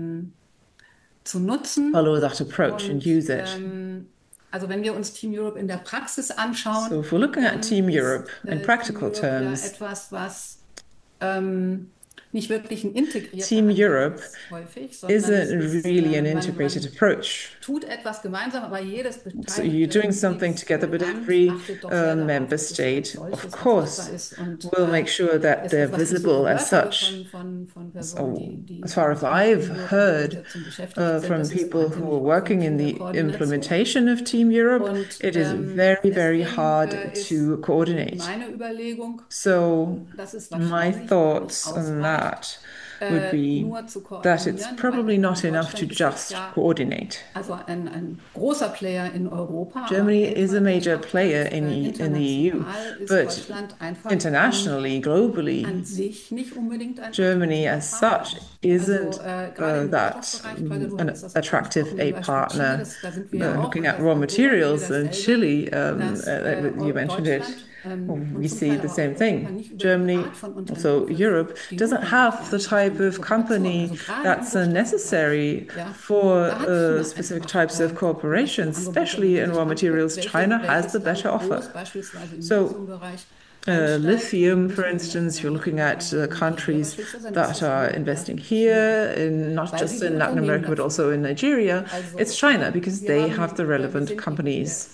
Follow that approach and use it. Also wenn wir uns Team Europe in der Praxis anschauen, so if we're looking at Team Europe in practical terms, etwas, was ähm, Team Europe isn't really an integrated approach. So you're doing something together, but every uh, member state, of course, will make sure that they're visible as such. So, as far as I've heard uh, from people who are working in the implementation of Team Europe, it is very, very hard to coordinate. So my thoughts on that would be that it's probably not enough to just coordinate. Germany is a major player in, in the E U, but internationally, globally, Germany as such isn't uh, that um, an attractive a partner. Uh, looking at raw materials in Chile, um, uh, you mentioned it. We see the same thing. Germany, also Europe, doesn't have the type of company that's uh, necessary for uh, specific types of corporations, especially in raw materials. China has the better offer. So, Uh, lithium, for instance, you're looking at uh, countries that are investing here, in, not just in Latin America, but also in Nigeria. It's China because they have the relevant companies.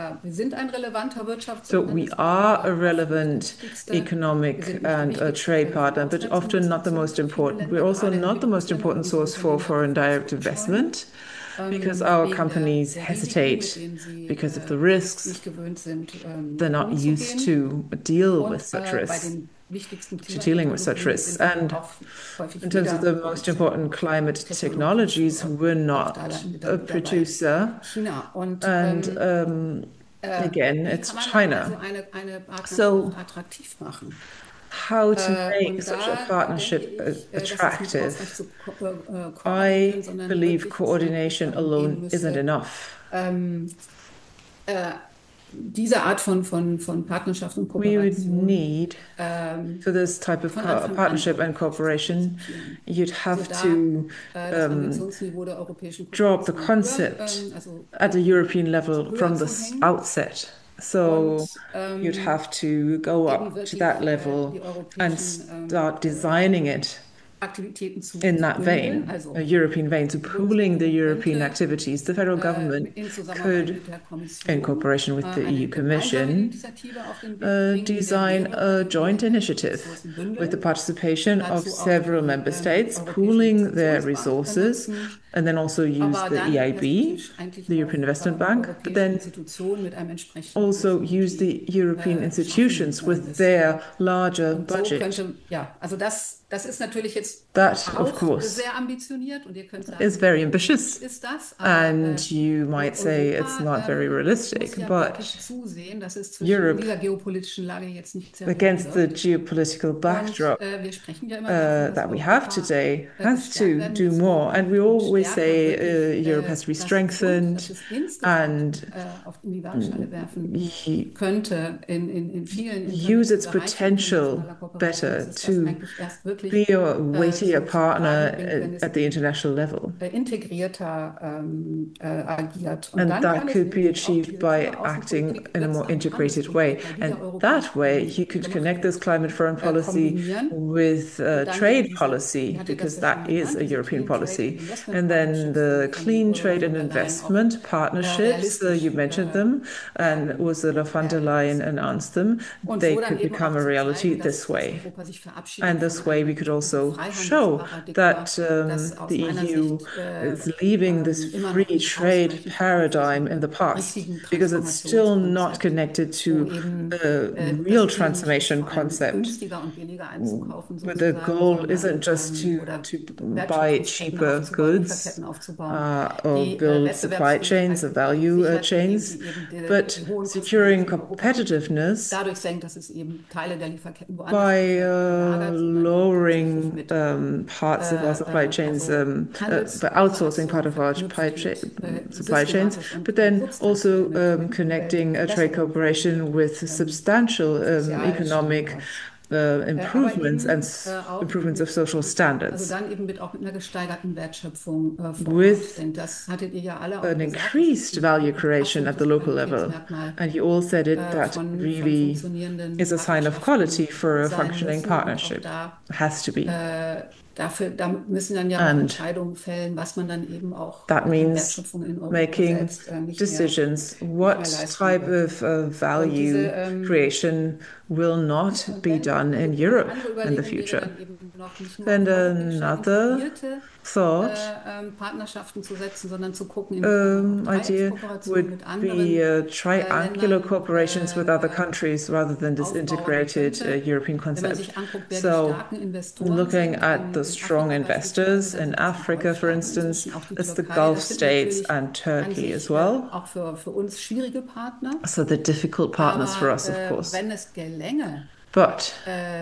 So we are a relevant economic and a trade partner, but often not the most important. We're also not the most important source for foreign direct investment, because our companies hesitate because of the risks. They're not used to deal with such risks, to dealing with such risks. And in terms of the most important climate technologies, we're not a producer. And um, again, it's China. So how to make such a partnership attractive? I believe coordination alone isn't enough. We would need, for this type of partnership and cooperation, you'd have to um, draw up the concept at the European level from the outset. So you'd have to go up to that level and start designing it in that vein, a European vein, so pooling the European activities. The federal government could, in cooperation with the E U Commission, uh, design a joint initiative with the participation of several member states, pooling their resources, and then also use the E I B, the European Investment Bank, but then also use the European institutions with their larger budget. That, of course, is very ambitious, and you might say it's not very realistic, but Europe, against the geopolitical backdrop uh, that we have today, has to do more. And we always say uh, Europe has to be strengthened and use its potential better to be a weightier partner at the international level. And that could be achieved by acting in a more integrated way. And that way, you could connect this climate foreign policy with uh, trade policy, because that is a European policy. And then the clean trade and investment partnerships, uh, you mentioned them, and Ursula von der Leyen announced them. They could become a reality this way. And this way, we could also show that um, the E U is leaving this free trade paradigm in the past, because it's still not connected to the real transformation concept. But the goal isn't just to, to buy cheaper goods uh, or build supply chains or value uh, chains, but securing competitiveness by uh, lowering Um, parts of our supply chains, um, uh, by outsourcing part of our supply, cha supply chains, but then also um, connecting a trade cooperation with substantial um, economic uh, improvements and improvements of social standards. With an increased value creation at the local level. And you all said it, that really is a sign of quality for a functioning partnership. It has to be. Dafür, da müssen dann ja and Entscheidungen fällen, was man dann eben auch that means making setzt, äh, decisions. What type of uh, value diese, ähm, creation will not be done in Europe in the future? And another thought um, idea would be uh, triangular cooperations with other countries rather than this integrated uh, European concept. So looking at the strong investors in Africa, for instance, it's the Gulf states and Turkey as well. So the difficult partners for us, of course. But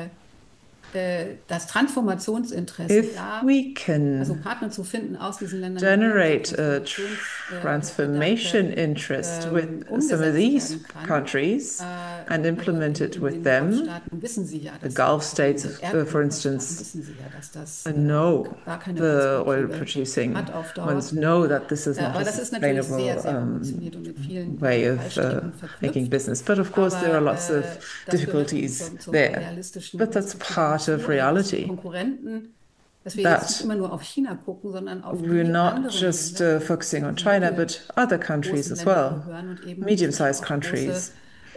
das Transformationsinteresse, if we can also Partner zu finden aus diesen Ländern, generate a transformation interest with some of these countries and implement it with them, the Gulf states, uh, for instance, know the oil producing ones know that this is not a sustainable um, way of uh, making business. But of course, there are lots of difficulties there. But that's part of reality. That we're not just uh, focusing on China, but other countries as well, medium-sized countries.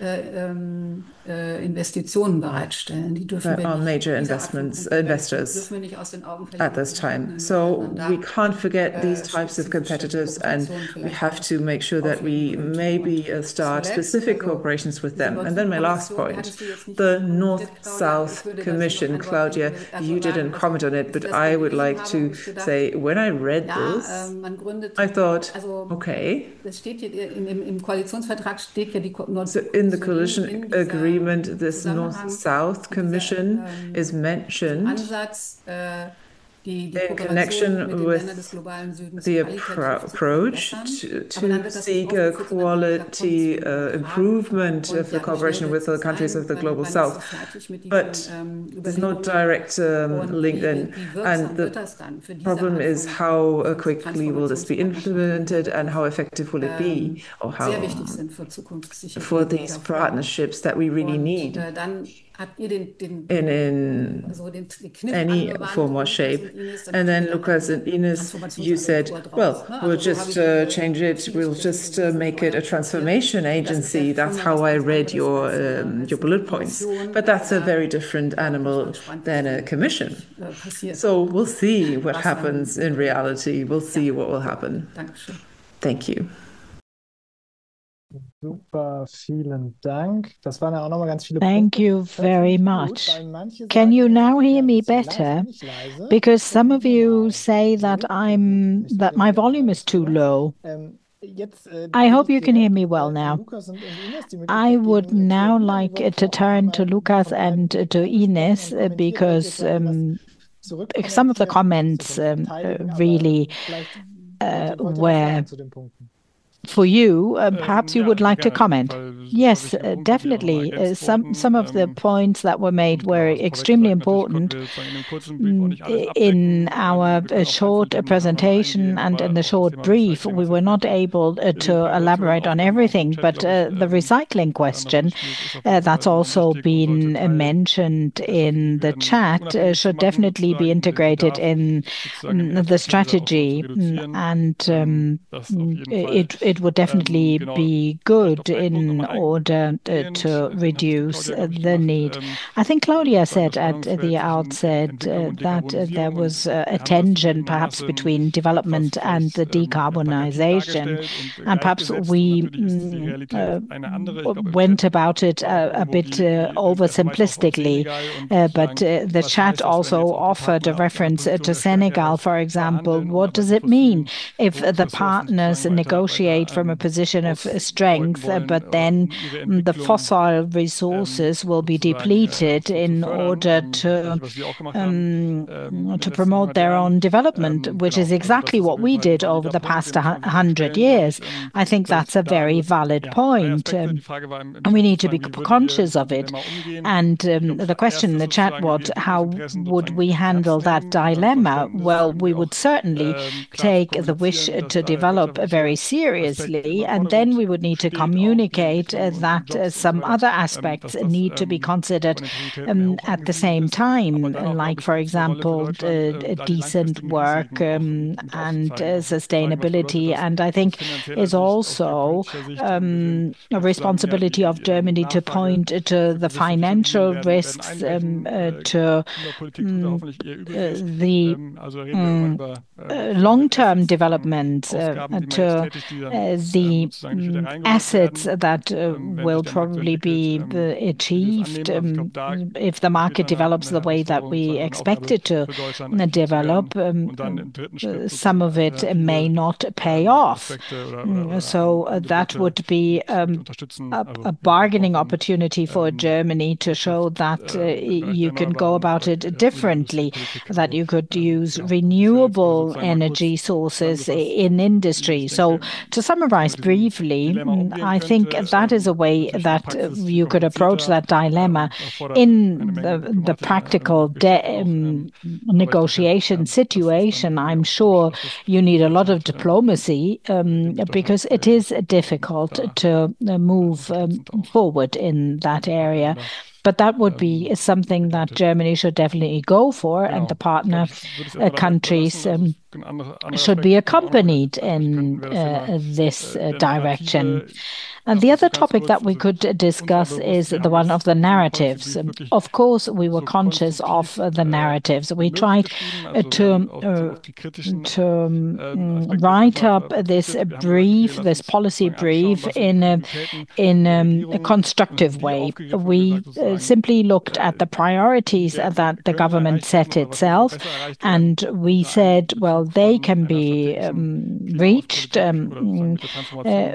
Investitionen bereitstellen. Die dürfen there are major investments, investors at this time. So we can't forget these types of competitors, and we have to make sure that we maybe uh, start specific cooperations with them. And then my last point, the North-South Commission. Claudia, you didn't comment on it, but I would like to say, when I read this, I thought, okay. So in the coalition agreement, this North-South Commission is mentioned in connection with the appro approach to, to seek a quality uh, improvement of the cooperation with the countries of the Global South. But there's no direct um, link then. And the problem is how uh, quickly will this be implemented and how effective will it be, or how for these partnerships that we really need in, in any form or shape. And then Lucas and Ines, you said, well, we'll just uh, change it. We'll just uh, make it a transformation agency. That's how I read your, um, your bullet points. But that's a very different animal than a commission. So we'll see what happens in reality. We'll see what will happen. Thank you. Super, vielen Dank. Das waren ja auch noch mal ganz viele Thank you very much. Can you now hear me better? Because some of you say that I'm that my volume is too low. I hope you can hear me well now. I would now like to turn to Lucas and to Ines because um, some of the comments um, really uh, were for you. Uh, perhaps you would like to comment. Yes, uh, definitely. Uh, some some of the points that were made were extremely important in our uh, short presentation and in the short brief. We were not able uh, to elaborate on everything, but uh, the recycling question uh, that's also been uh, mentioned in the chat uh, should definitely be integrated in um, the strategy, and um, it it would definitely be good in order uh, to reduce uh, the need. I think Claudia said at the outset uh, that uh, there was uh, a tension perhaps between development and the decarbonization, and perhaps we mm, uh, went about it uh, a bit uh, oversimplistically, uh, but uh, the chat also offered a reference uh, to Senegal, for example. What does it mean if the partners negotiate operate from a position of strength, uh, but then um, the fossil resources will be depleted in order to um, to promote their own development, which is exactly what we did over the past hundred years. I think that's a very valid point, um, and we need to be conscious of it. And um, the question in the chat was, how would we handle that dilemma? Well, we would certainly take the wish to develop very seriously, and then we would need to communicate uh, that uh, some other aspects need to be considered um, at the same time, like, for example, uh, decent work um, and uh, sustainability. And I think it's also um, a responsibility of Germany to point to the financial risks, um, uh, to um, uh, the um, uh, long-term development, uh, to uh, the um, assets that uh, will probably be uh, achieved um, if the market develops the way that we expect it to develop. Um, uh, some of it may not pay off. So uh, that would be um, a, a bargaining opportunity for Germany to show that uh, you can go about it differently, that you could use renewable energy sources in industry. So to summarize briefly, I think that is a way that you could approach that dilemma in the, the practical um, negotiation situation. I'm sure you need a lot of diplomacy um, because it is difficult to move um, forward in that area. But that would be something that Germany should definitely go for, and the partner uh, countries um, should be accompanied in uh, this uh, direction. And the other topic that we could discuss is the one of the narratives. Of course, we were conscious of the narratives. We tried to, uh, to um, write up this brief, this policy brief, in a, in um, a constructive way. We uh, simply looked at the priorities that the government set itself, and we said, well, they can be um, reached, um, uh,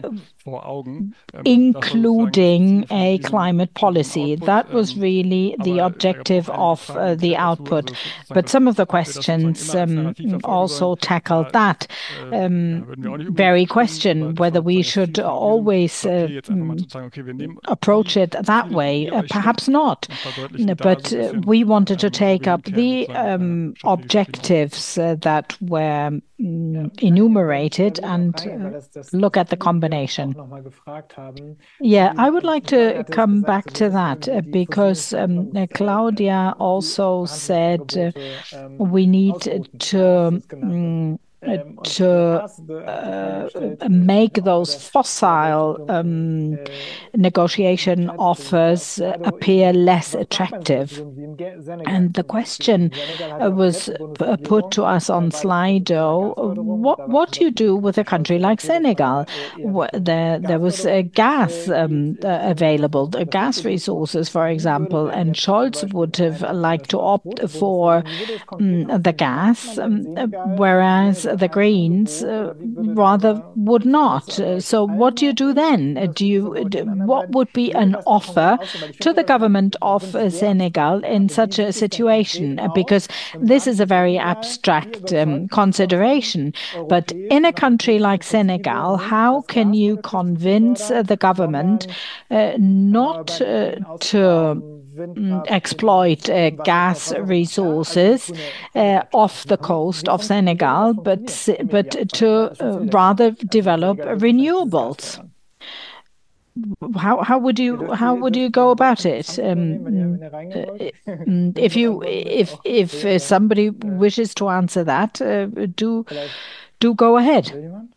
including a climate policy. That was really the objective of uh, the output. But some of the questions um, also tackled that um, very question, whether we should always uh, approach it that way. Uh, perhaps not. But uh, we wanted to take up the um, objectives uh, that were um, enumerated and uh, look at the combination. Yeah, I would like to come back to that uh, because um, uh, Claudia also said uh, we need to um, Uh, to uh, make those fossil um, negotiation offers uh, appear less attractive. And the question uh, was uh, put to us on Slido, what, what do you do with a country like Senegal? There, there was uh, gas um, uh, available, uh, gas resources, for example, and Scholz would have liked to opt for um, the gas, um, uh, whereas the Greens uh, rather would not. Uh, so what do you do then? Uh, do you? Do, what would be an offer to the government of uh, Senegal in such a situation? Uh, because this is a very abstract um, consideration. But in a country like Senegal, how can you convince uh, the government uh, not uh, to exploit uh, gas resources uh, off the coast of Senegal, but but to uh, rather develop renewables? How how would you how would you go about it? Um, if you if if somebody wishes to answer that, uh, do do go ahead.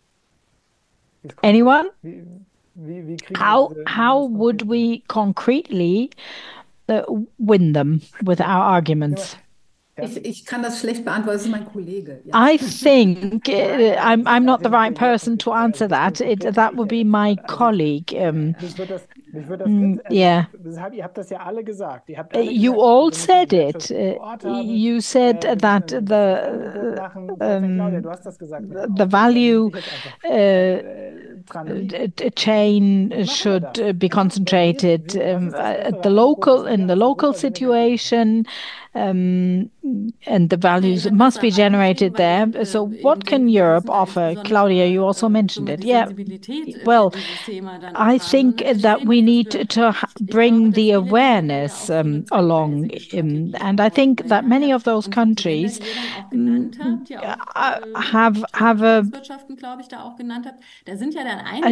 Anyone? How how would we concretely Uh, win them with our arguments? Ich, ich kann das schlecht beantworten, das ist mein Kollege. I think uh, I'm, I'm not the right person to answer that. It, that would be my colleague. Um, mm, yeah. You all said it. Uh, you said that the, uh, um, the value uh, chain should be concentrated um, at the local, in the local situation, um, and the values must be generated there. So what can Europe offer? Claudia, you also mentioned it. Yeah, well, I think that we need to bring the awareness um, along. Um, and I think that many of those countries um, have, have a, a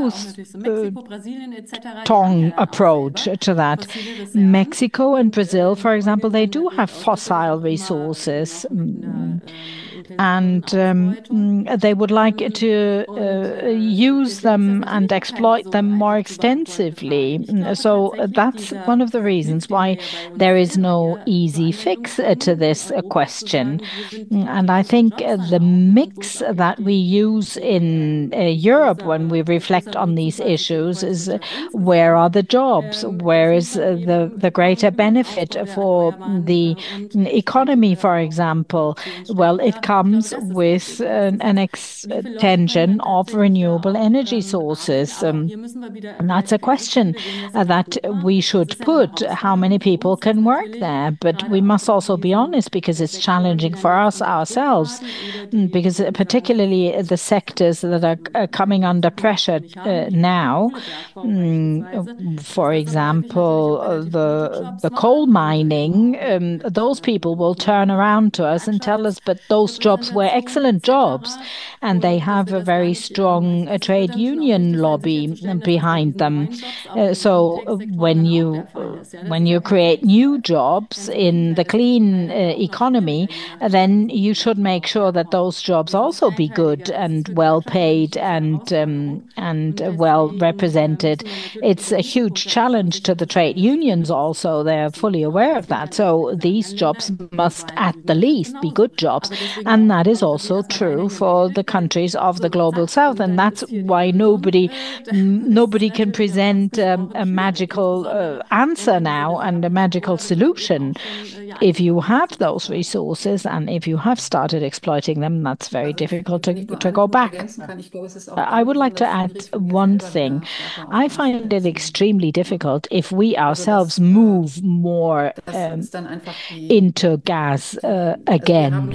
two-tongue approach to that. Mexico and Brazil, for example, they do have fossil resources, um, and um, they would like to uh, use them and exploit them more extensively. So that's one of the reasons why there is no easy fix to this question. And I think the mix that we use in uh, Europe when we reflect on these issues is uh, where are the jobs? Where is uh, the, the greater benefit for the economy, for example? Well, it comes with an, an extension of renewable energy sources. Um, and that's a question uh, that we should put. How many people can work there? But we must also be honest, because it's challenging for us ourselves, because particularly the sectors that are uh, coming under pressure uh, now, um, for example, uh, the, the coal mining, um, those people will turn around to us and tell us, but those jobs were excellent jobs, and they have a very strong uh, trade union lobby behind them. Uh, so uh, when you uh, when you create new jobs in the clean uh, economy, uh, then you should make sure that those jobs also be good and well paid and um, and uh, well represented. It's a huge challenge to the trade unions also. They're fully aware of that. So these jobs must at the least be good jobs. And that is also true for the countries of the global south. And that's why nobody nobody can present um, a magical uh, answer now and a magical solution. If you have those resources and if you have started exploiting them, that's very difficult to, to go back. I would like to add one thing. I find it extremely difficult if we ourselves move more um, into gas uh, again.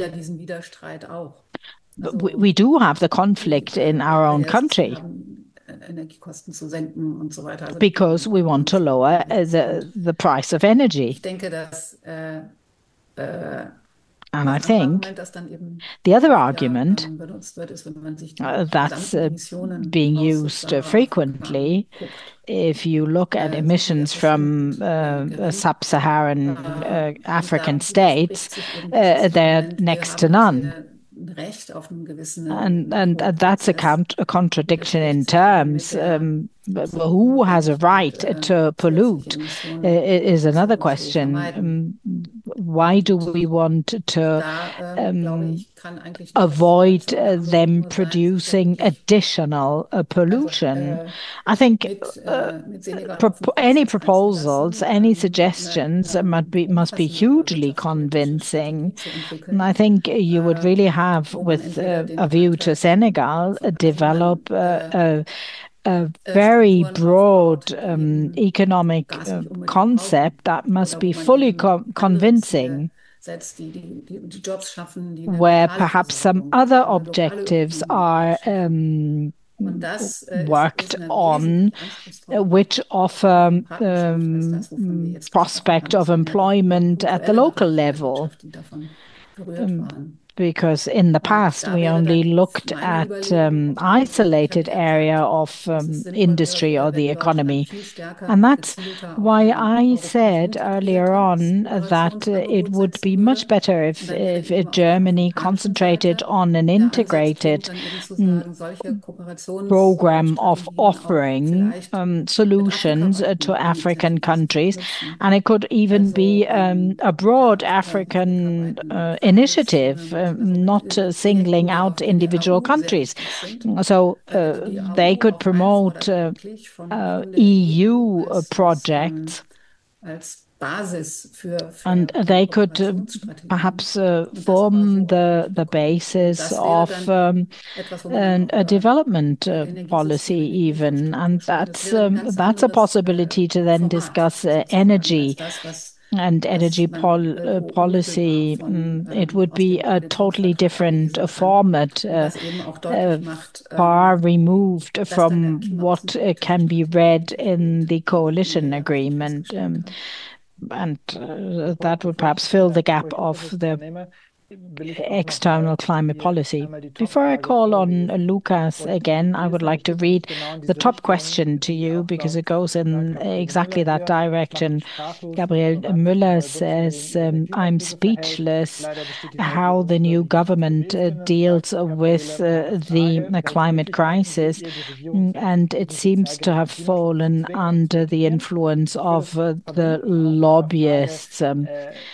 We, we do have the conflict in our own country, because we want to lower uh, the, the price of energy. And I think the other argument uh, that's uh, being used uh, frequently, if you look at emissions from uh, sub-Saharan uh, African states, uh, they're next to none. And, and uh, that's a, count, a contradiction in terms. Um, who has a right to pollute uh, is another question. Um, why do we want to um, avoid uh, them producing additional uh, pollution? I think uh, pro any proposals, any suggestions must be, must be hugely convincing. And I think you would really have, with uh, a view to Senegal, uh, develop uh, a a very broad um, economic uh, concept that must be fully co convincing, where perhaps some other objectives are um, worked on, which offer um, prospect of employment at the local level. Um, because in the past we only looked at um, isolated area of um, industry or the economy. And that's why I said earlier on that uh, it would be much better if, if, if Germany concentrated on an integrated mm, program of offering um, solutions uh, to African countries. And it could even be um, a broad African uh, initiative, uh, not uh, singling out individual countries. So uh, they could promote uh, uh, E U uh, projects And they could uh, perhaps uh, form the, the basis of um, an, a development uh, policy even. And that's, um, that's a possibility to then discuss uh, energy and energy pol uh, policy. Mm, it would be a totally different uh, format, uh, uh, far removed from what uh, can be read in the coalition agreement. Um, and uh, that would perhaps fill the gap of the external climate policy. Before I call on Lukas again, I would like to read the top question to you because it goes in exactly that direction. Gabriel Müller says, um, I'm speechless how the new government uh, deals with uh, the, the climate crisis, and it seems to have fallen under the influence of uh, the lobbyists. Um,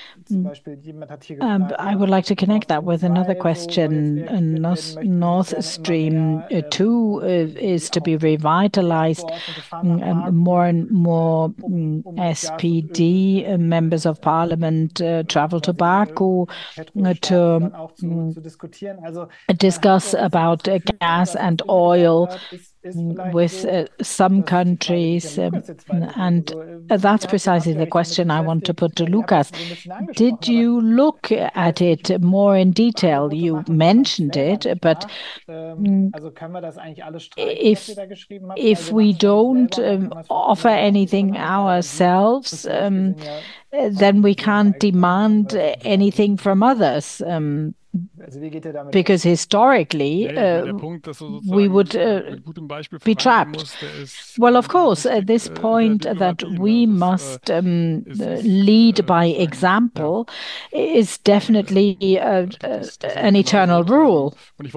Um, I would like to connect that with another question. North Stream two uh, is to be revitalized. Um, more and more um, S P D uh, members of parliament uh, travel to Baku uh, to um, discuss about uh, gas and oil with uh, some countries. Um, and uh, that's precisely the question I want to put to Lukas. Did you look at it more in detail? You mentioned it, but um, if, if we don't um, offer anything ourselves, um, then we can't demand anything from others. Um, because historically uh, we would uh, be trapped. Well, of course, at this point that we must um, lead by example is definitely uh, uh, an eternal rule.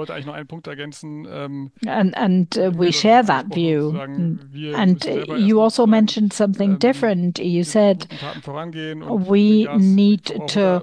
And, and uh, we share that view. And you also mentioned something different. You said we need to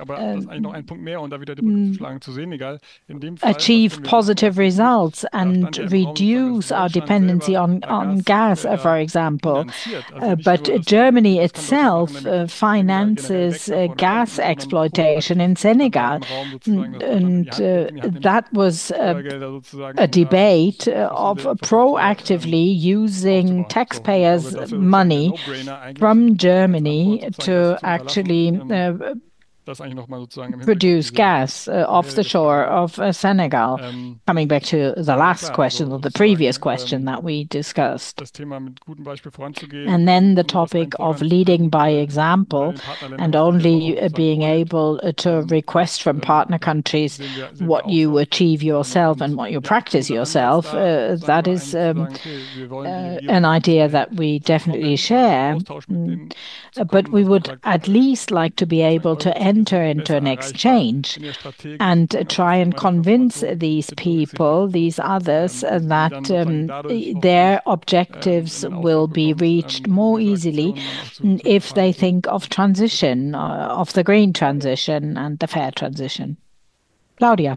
uh, achieve positive results and reduce our dependency on, on gas, uh, for example. Uh, but Germany itself uh, finances uh, gas exploitation in Senegal. And uh, that was a, a debate of proactively using taxpayers' money from Germany to actually uh, produce gas uh, off the shore of uh, Senegal. Um, Coming back to the last question or the previous question that we discussed. And then the topic of leading by example and only uh, being able uh, to request from partner countries what you achieve yourself and what you practice yourself. Uh, that is um, uh, an idea that we definitely share. Mm. But we would at least like to be able to enter into an exchange and try and convince these people, these others, that um, their objectives will be reached more easily if they think of transition, uh, of the green transition and the fair transition. Claudia.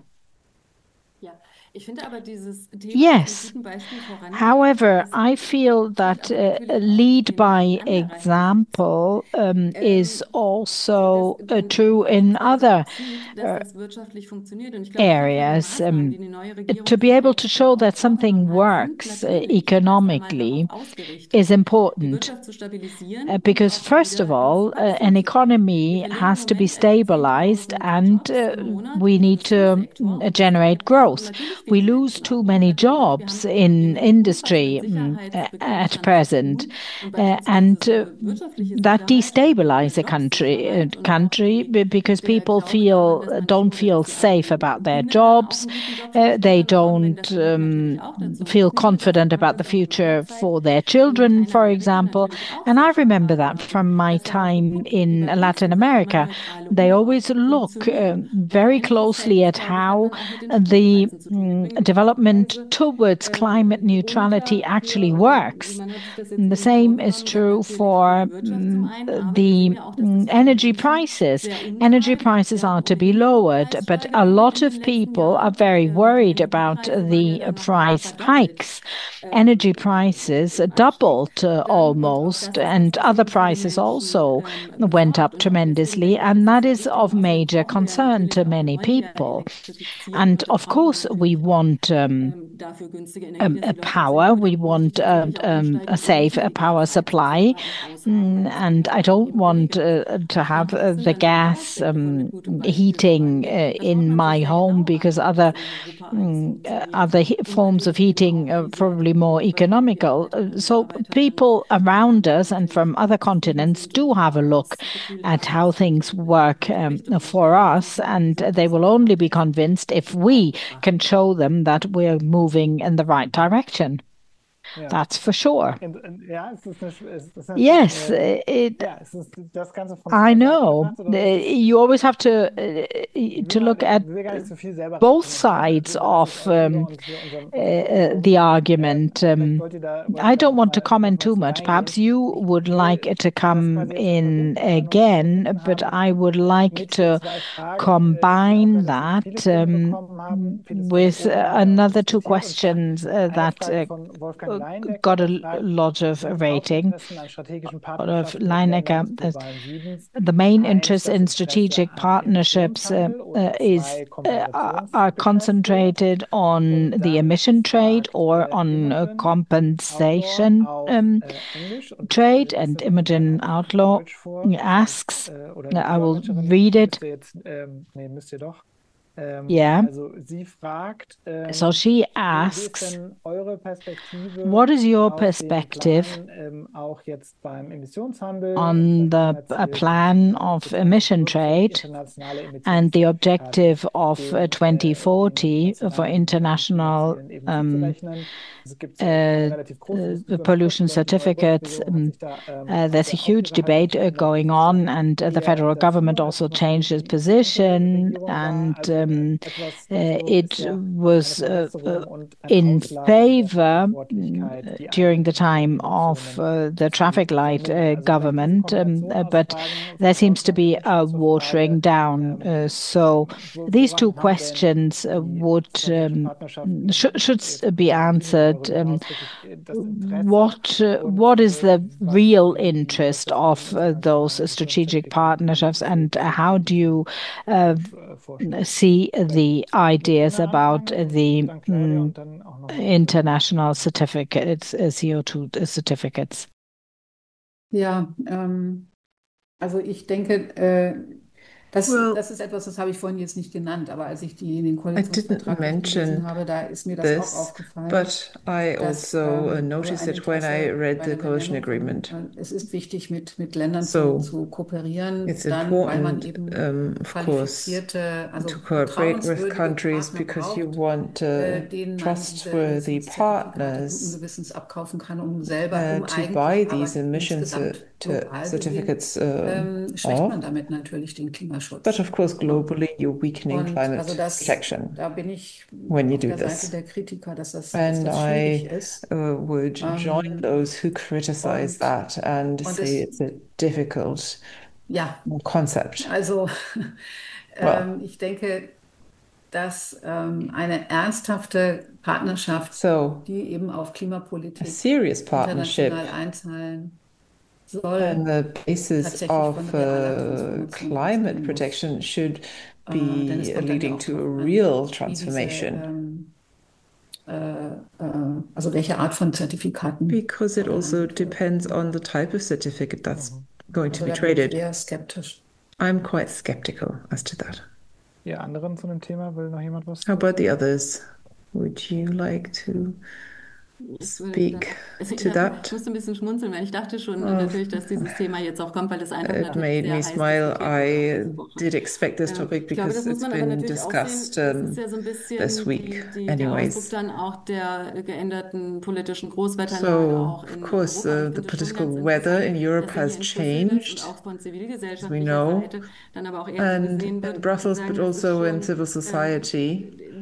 Yes. However, I feel that uh, lead by example um, is also uh, true in other uh, areas. Um, to be able to show that something works uh, economically is important uh, because, first of all, uh, an economy has to be stabilized and uh, we need to uh, generate growth. We lose too many jobs in industry um, at present, uh, and uh, that destabilizes a country, uh, country because people feel don't feel safe about their jobs. Uh, they don't um, feel confident about the future for their children, for example. And I remember that from my time in Latin America. They always look uh, very closely at how the the mm, development towards climate neutrality actually works. And the same is true for mm, the mm, energy prices. Energy prices are to be lowered, but a lot of people are very worried about the price hikes. Energy prices doubled uh, almost, and other prices also went up tremendously, and that is of major concern to many people. And of course, we want um, um, a power, we want uh, um, a safe uh, power supply, mm, and I don't want uh, to have uh, the gas um, heating uh, in my home because other mm, uh, other he forms of heating are probably more economical. Uh, So people around us and from other continents do have a look at how things work um, for us, and they will only be convinced if we can show them that we're moving in the right direction. Ja. That's for sure. Und, und, ja, es ist eine, es ist natürlich, Yes, äh, it, ja, es ist das Ganze von I zwei Seiten know. betrachtet und Uh, es ist, You always have to uh, ich to will mal, look at ich will gar nicht so viel selber both kommentieren. Ich sides will das of jetzt erst über um, und für unseren, uh, unser uh, Publikum. the Ähm, argument. vielleicht Um, wollt ihr da, wollt ihr I da don't want to nochmal comment noch too mal zu much. reingehen. Perhaps you Ich would will like to das come quasi jetzt in verbinden, weil wir noch again, Minuten but haben, I would like mit to den zwei Fragen, äh, die wir auch combine relativ that viele Stimmen um, bekommen haben. Viele with Fragen uh, haben wir auch another two diskutiert. Und zwar questions uh, eine that Frage uh, von Wolfgang Leinecker, got a der l- fragt, lot of sind die rating. Hauptinteressen an strategischen Of Partnerschaften mit Leinecker, Ländern des there's globalen Südens? the main Eins, interest das in Interesse strategic am partnerships uh, Emissionshandel uh, oder is zwei uh, are are Kompensationsbekräftigungen? concentrated on Und the dann emission trade fragt or äh, on uh, Imogen Outlaw compensation auf um, äh, Englisch und ich trade. lese And das jetzt mal Imogen auf Outlaw Deutsch vor. Das asks, heißt, äh, oder uh, die I will Dolmetscherin read it. müsst ihr jetzt, ähm, nee, müsst ihr doch. Ähm, Yeah. Also sie fragt, So ähm, she wie, wie ist asks, denn eure Perspektive what is your auf den perspective Plan, ähm, auch jetzt beim Emissionshandel, on beim the a Klimaziel plan äh, of zwanzig emission fünfundvierzig trade internationale and the Emissionszertifikate objective of uh, den, äh, den twenty forty for nationalen äh, international Klimazielen eben um, zuzurechnen? Es gibt so uh, eine relativ große uh, the Diskussion, pollution insbesondere die neue certificates. Bundesregierung hat Um, sich da, ähm, uh, hat there's a da auch huge ihre Haltung debate uh, verändert. going Das on, sagt and uh, the eher federal dazu, government als also noch changed its die, die alte position, Regierung war. and Also um, etwas uh, dazu ist it ja eine was uh, Verbesserung uh, und ein in Auslagern der favor mm, Verantwortlichkeit, die during the einheitlichen time of Emissionen uh, the zu traffic light vermindern. uh, Also vielleicht diese government, um, Kombination uh, aus but Fragen there von seems to Wolfgang be und a zur watering Frage, down. ähm, Uh, so wo, these two woran haben denn questions uh, die would strategischen um, Partnerschaften should, should jetzt s- im be Pazifischen und answered. darüber Um, hinaus wirklich äh, das Interesse what uh, und what is äh, the was real für die, was interest das mit of den uh, those internationalen strategic Emissionszertifikaten partnerships, and zählt, how do you uh, äh, vorstellen. see Vielleicht the möchte ideas Lena about anfangen und the dann Claudia mm, und dann auch nochmal Imogen. international certificates, uh, C O two certificates? Ja, ähm, also ich denke, äh, das, Well, das ist etwas, das habe ich vorhin jetzt nicht genannt, aber als ich die, den I didn't Koalitionsvertrag gelesen mention habe, da ist mir das auch this, aufgefallen, but I dass also uh, ähm, also noticed ein it when I Interesse read bei the der coalition Benennung von, agreement. äh, es ist wichtig, mit, mit Ländern zu, So zu kooperieren, it's dann, weil man important, eben um, of course, qualifizierte, to also cooperate with vertrauenswürdige countries Partner because you braucht, want äh, uh, denen man diese trustworthy Emissionszertifikate guten partners Gewissens abkaufen kann, um selber, uh, um to buy eigentlich these aber emission cer insgesamt cer- global gesehen certificates uh, ähm, schwächt man of. damit natürlich den But Klimaschutz. of course, So. globally, you're weakening Und climate also das, protection da bin ich when you auf do der Seite this. der Kritiker, dass das, dass And das schwierig I ist. uh, would join Ähm, those who criticize und, that and und say es, it's a difficult ja, concept. also Well, ähm, ich denke, dass ähm, eine ernsthafte Partnerschaft, so die eben auf a Klimapolitik serious partnership international einzahlen on soll, the basis tatsächlich von of realer uh, Transformation climate ausgehen muss. protection should Äh, denn es be kommt dann ja leading auch to a darauf an, real wie diese, transformation. ähm, äh, äh, also welche Art von Zertifikaten Because it also verhandelt wird. depends on the type of certificate that's Mhm. going to Also be da bin ich traded. eher skeptisch. I'm quite skeptical as to that. Ihr anderen zu dem Thema, will noch jemand was How dazu about the sagen? others? Would you like to Ich würde da, speak also ich to hab, that? musste ein bisschen schmunzeln, weil ich dachte schon Oh, natürlich, dass dieses Thema jetzt auch kommt, weil es einfach it natürlich made sehr me heiß smile. diskutiert wurde auch I diese Woche. did expect this Ähm, topic ich glaube, das because muss it's man aber been natürlich auch sehen. discussed Das um, ist ja so ein this bisschen week, die, die, der Ausdruck anyways. dann auch der geänderten politischen Großwetterlage So, auch of in course, Europa. Aber uh, ich the finde es schon political ganz weather interessant, in Europe dass ja has hier in Brüssel das und changed, auch von as we zivilgesellschaftlicher know, Seite dann aber auch eher so and gesehen in wird, Brussels, sozusagen, but das ist also in schon civil ähm, society.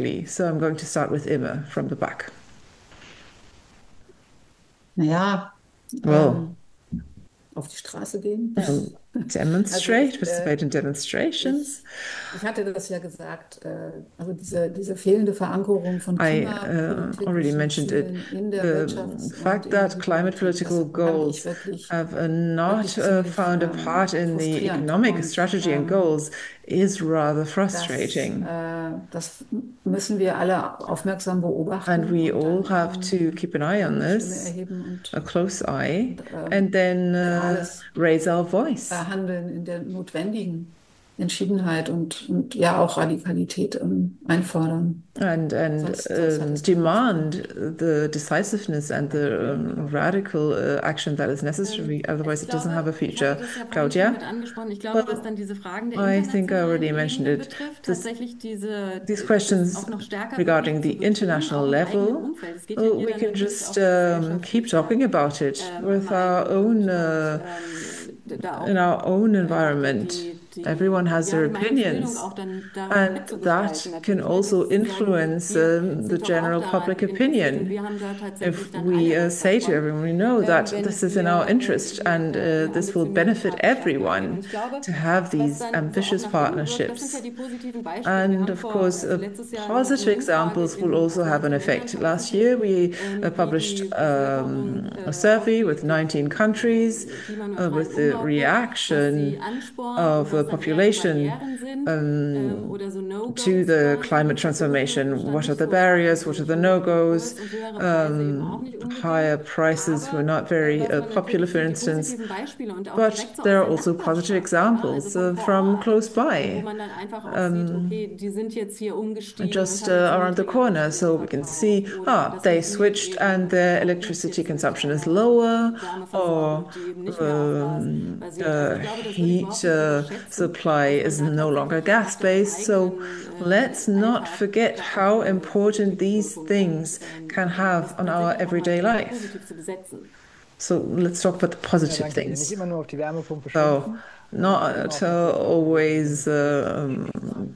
quickly. So I'm going to start with Imme from the back. Naja, Well, ähm, auf die Straße gehen. um, demonstrate, participate in demonstrations. Ich hatte das ja gesagt, also diese, diese fehlende Verankerung von Klimapolitik. I uh, already mentioned it. The fact that climate political goals have uh, not uh, found a part in the economic strategy and goals is rather frustrating. Das, das müssen wir alle aufmerksam beobachten. And we all have to keep an eye on this, a close eye, and then uh, raise our voice. Handeln in der notwendigen Entschiedenheit und, und ja auch Radikalität um, einfordern. And, and um, demand the decisiveness and the um, radical uh, action that is necessary, otherwise it doesn't have a future. Claudia? Well, I think I already mentioned it. This, these questions regarding the international level, well, we can just um, keep talking about it with our own, uh, in our own environment. Everyone has their opinions, and that can also influence um, the general public opinion. If we uh, say to everyone, we know that this is in our interest and uh, this will benefit everyone to have these ambitious partnerships. And of course, uh, positive examples will also have an effect. Last year, we uh, published um, a survey with nineteen countries uh, with the reaction of uh, population um, to the climate transformation. What are the barriers? What are the no-goes? Um, higher prices were not very uh, popular, for instance, but there are also positive examples uh, from close by, um, just uh, around the corner. So we can see, ah, they switched and their electricity consumption is lower, or um, uh, heat uh, supply is no longer gas-based. So let's not forget how important these things can have on our everyday life. So let's talk about the positive things. So not uh, always uh, um,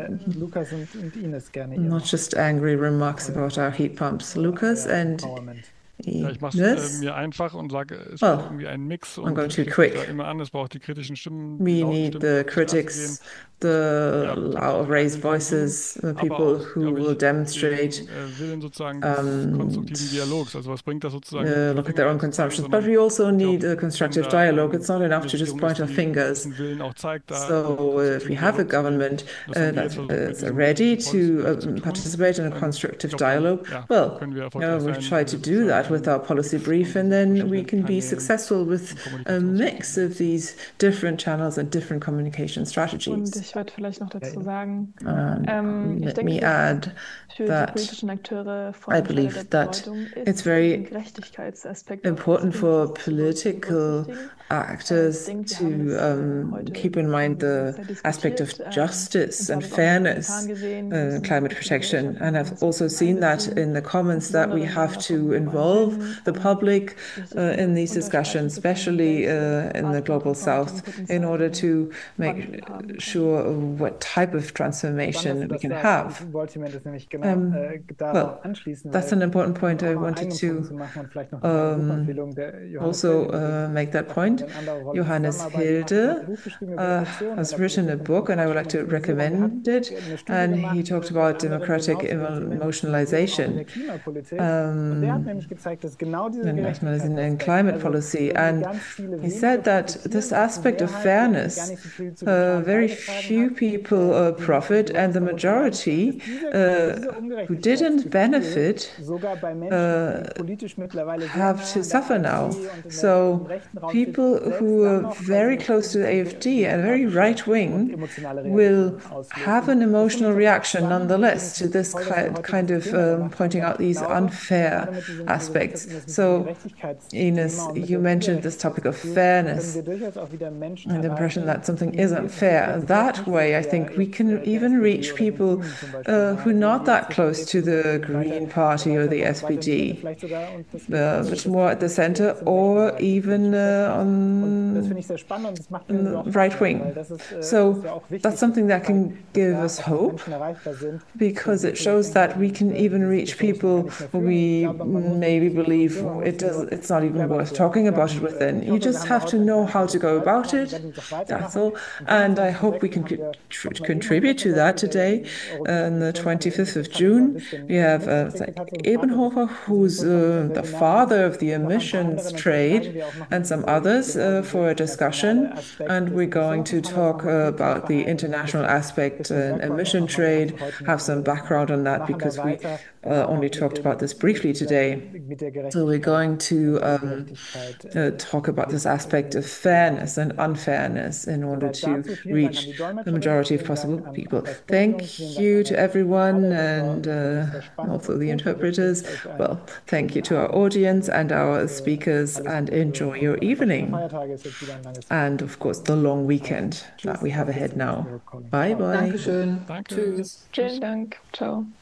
not just angry remarks about our heat pumps. Lucas and Ja, ich mache es äh, mir einfach und sage, es well, braucht irgendwie einen Mix I'm und going too ich quick. da immer an, es braucht die kritischen Stimmen. We die need Stimmen, the critics, the ja, loud raised voices, the people auch, who will ich, demonstrate, den, äh, Willen sozusagen des um, konstruktiven Dialogs. Also was bringt das sozusagen? Uh, look at their own consumptions, but we also need a constructive dialogue. It's not enough to just point our fingers. So uh, if we have a government uh, that is ready to uh, participate in a constructive dialogue, well, uh, we've tried to do that with our policy brief, and then we can be successful with a mix of these different channels and different communication strategies. Und ich würde vielleicht noch dazu sagen, um, ähm, let ich denke, me add für that die politischen Akteure von I believe that it's very important for political actors to um, keep in mind the aspect of justice and fairness in climate protection. And I've also seen that in the comments that we have to involve the public uh, in these discussions, especially uh, in the Global South, in order to make sure what type of transformation we can have. Um, well, that's an important point. I wanted to um, also uh, make that point. Johannes Hilde uh, has written a book, and I would like to recommend it. And he talked about democratic emotionalization um, and, and climate policy. And he said that this aspect of fairness, uh, very few people uh, profit, and the majority uh, who didn't benefit uh, have to suffer now. So people who are very close to the A F D and very right-wing will have an emotional reaction nonetheless to this kind of um, pointing out these unfair aspects. So Ines, you mentioned this topic of fairness and the impression that something is unfair. That way, I think we can even reach people uh, who are not that close to the Green Party or the S P D, uh, but more at the center or even uh, on the right wing. So that's something that can give us hope, because it shows that we can even reach people we maybe maybe believe it does, it's not even worth talking about it within. You just have to know how to go about it. That's all. And I hope we can co contribute to that today. Uh, on the twenty-fifth of June, we have uh, Ebenhofer, who's uh, the father of the emissions trade, and some others uh, for a discussion. And we're going to talk uh, about the international aspect in emission trade, have some background on that because we uh, only talked about this briefly today. So we're going to um, uh, talk about this aspect of fairness and unfairness in order to reach the majority of possible people. Thank you to everyone and uh, also the interpreters. Well, thank you to our audience and our speakers, and enjoy your evening. And of course, the long weekend that we have ahead now. Bye bye. Dankeschön. Danke. Tschüss. Vielen Dank. Ciao.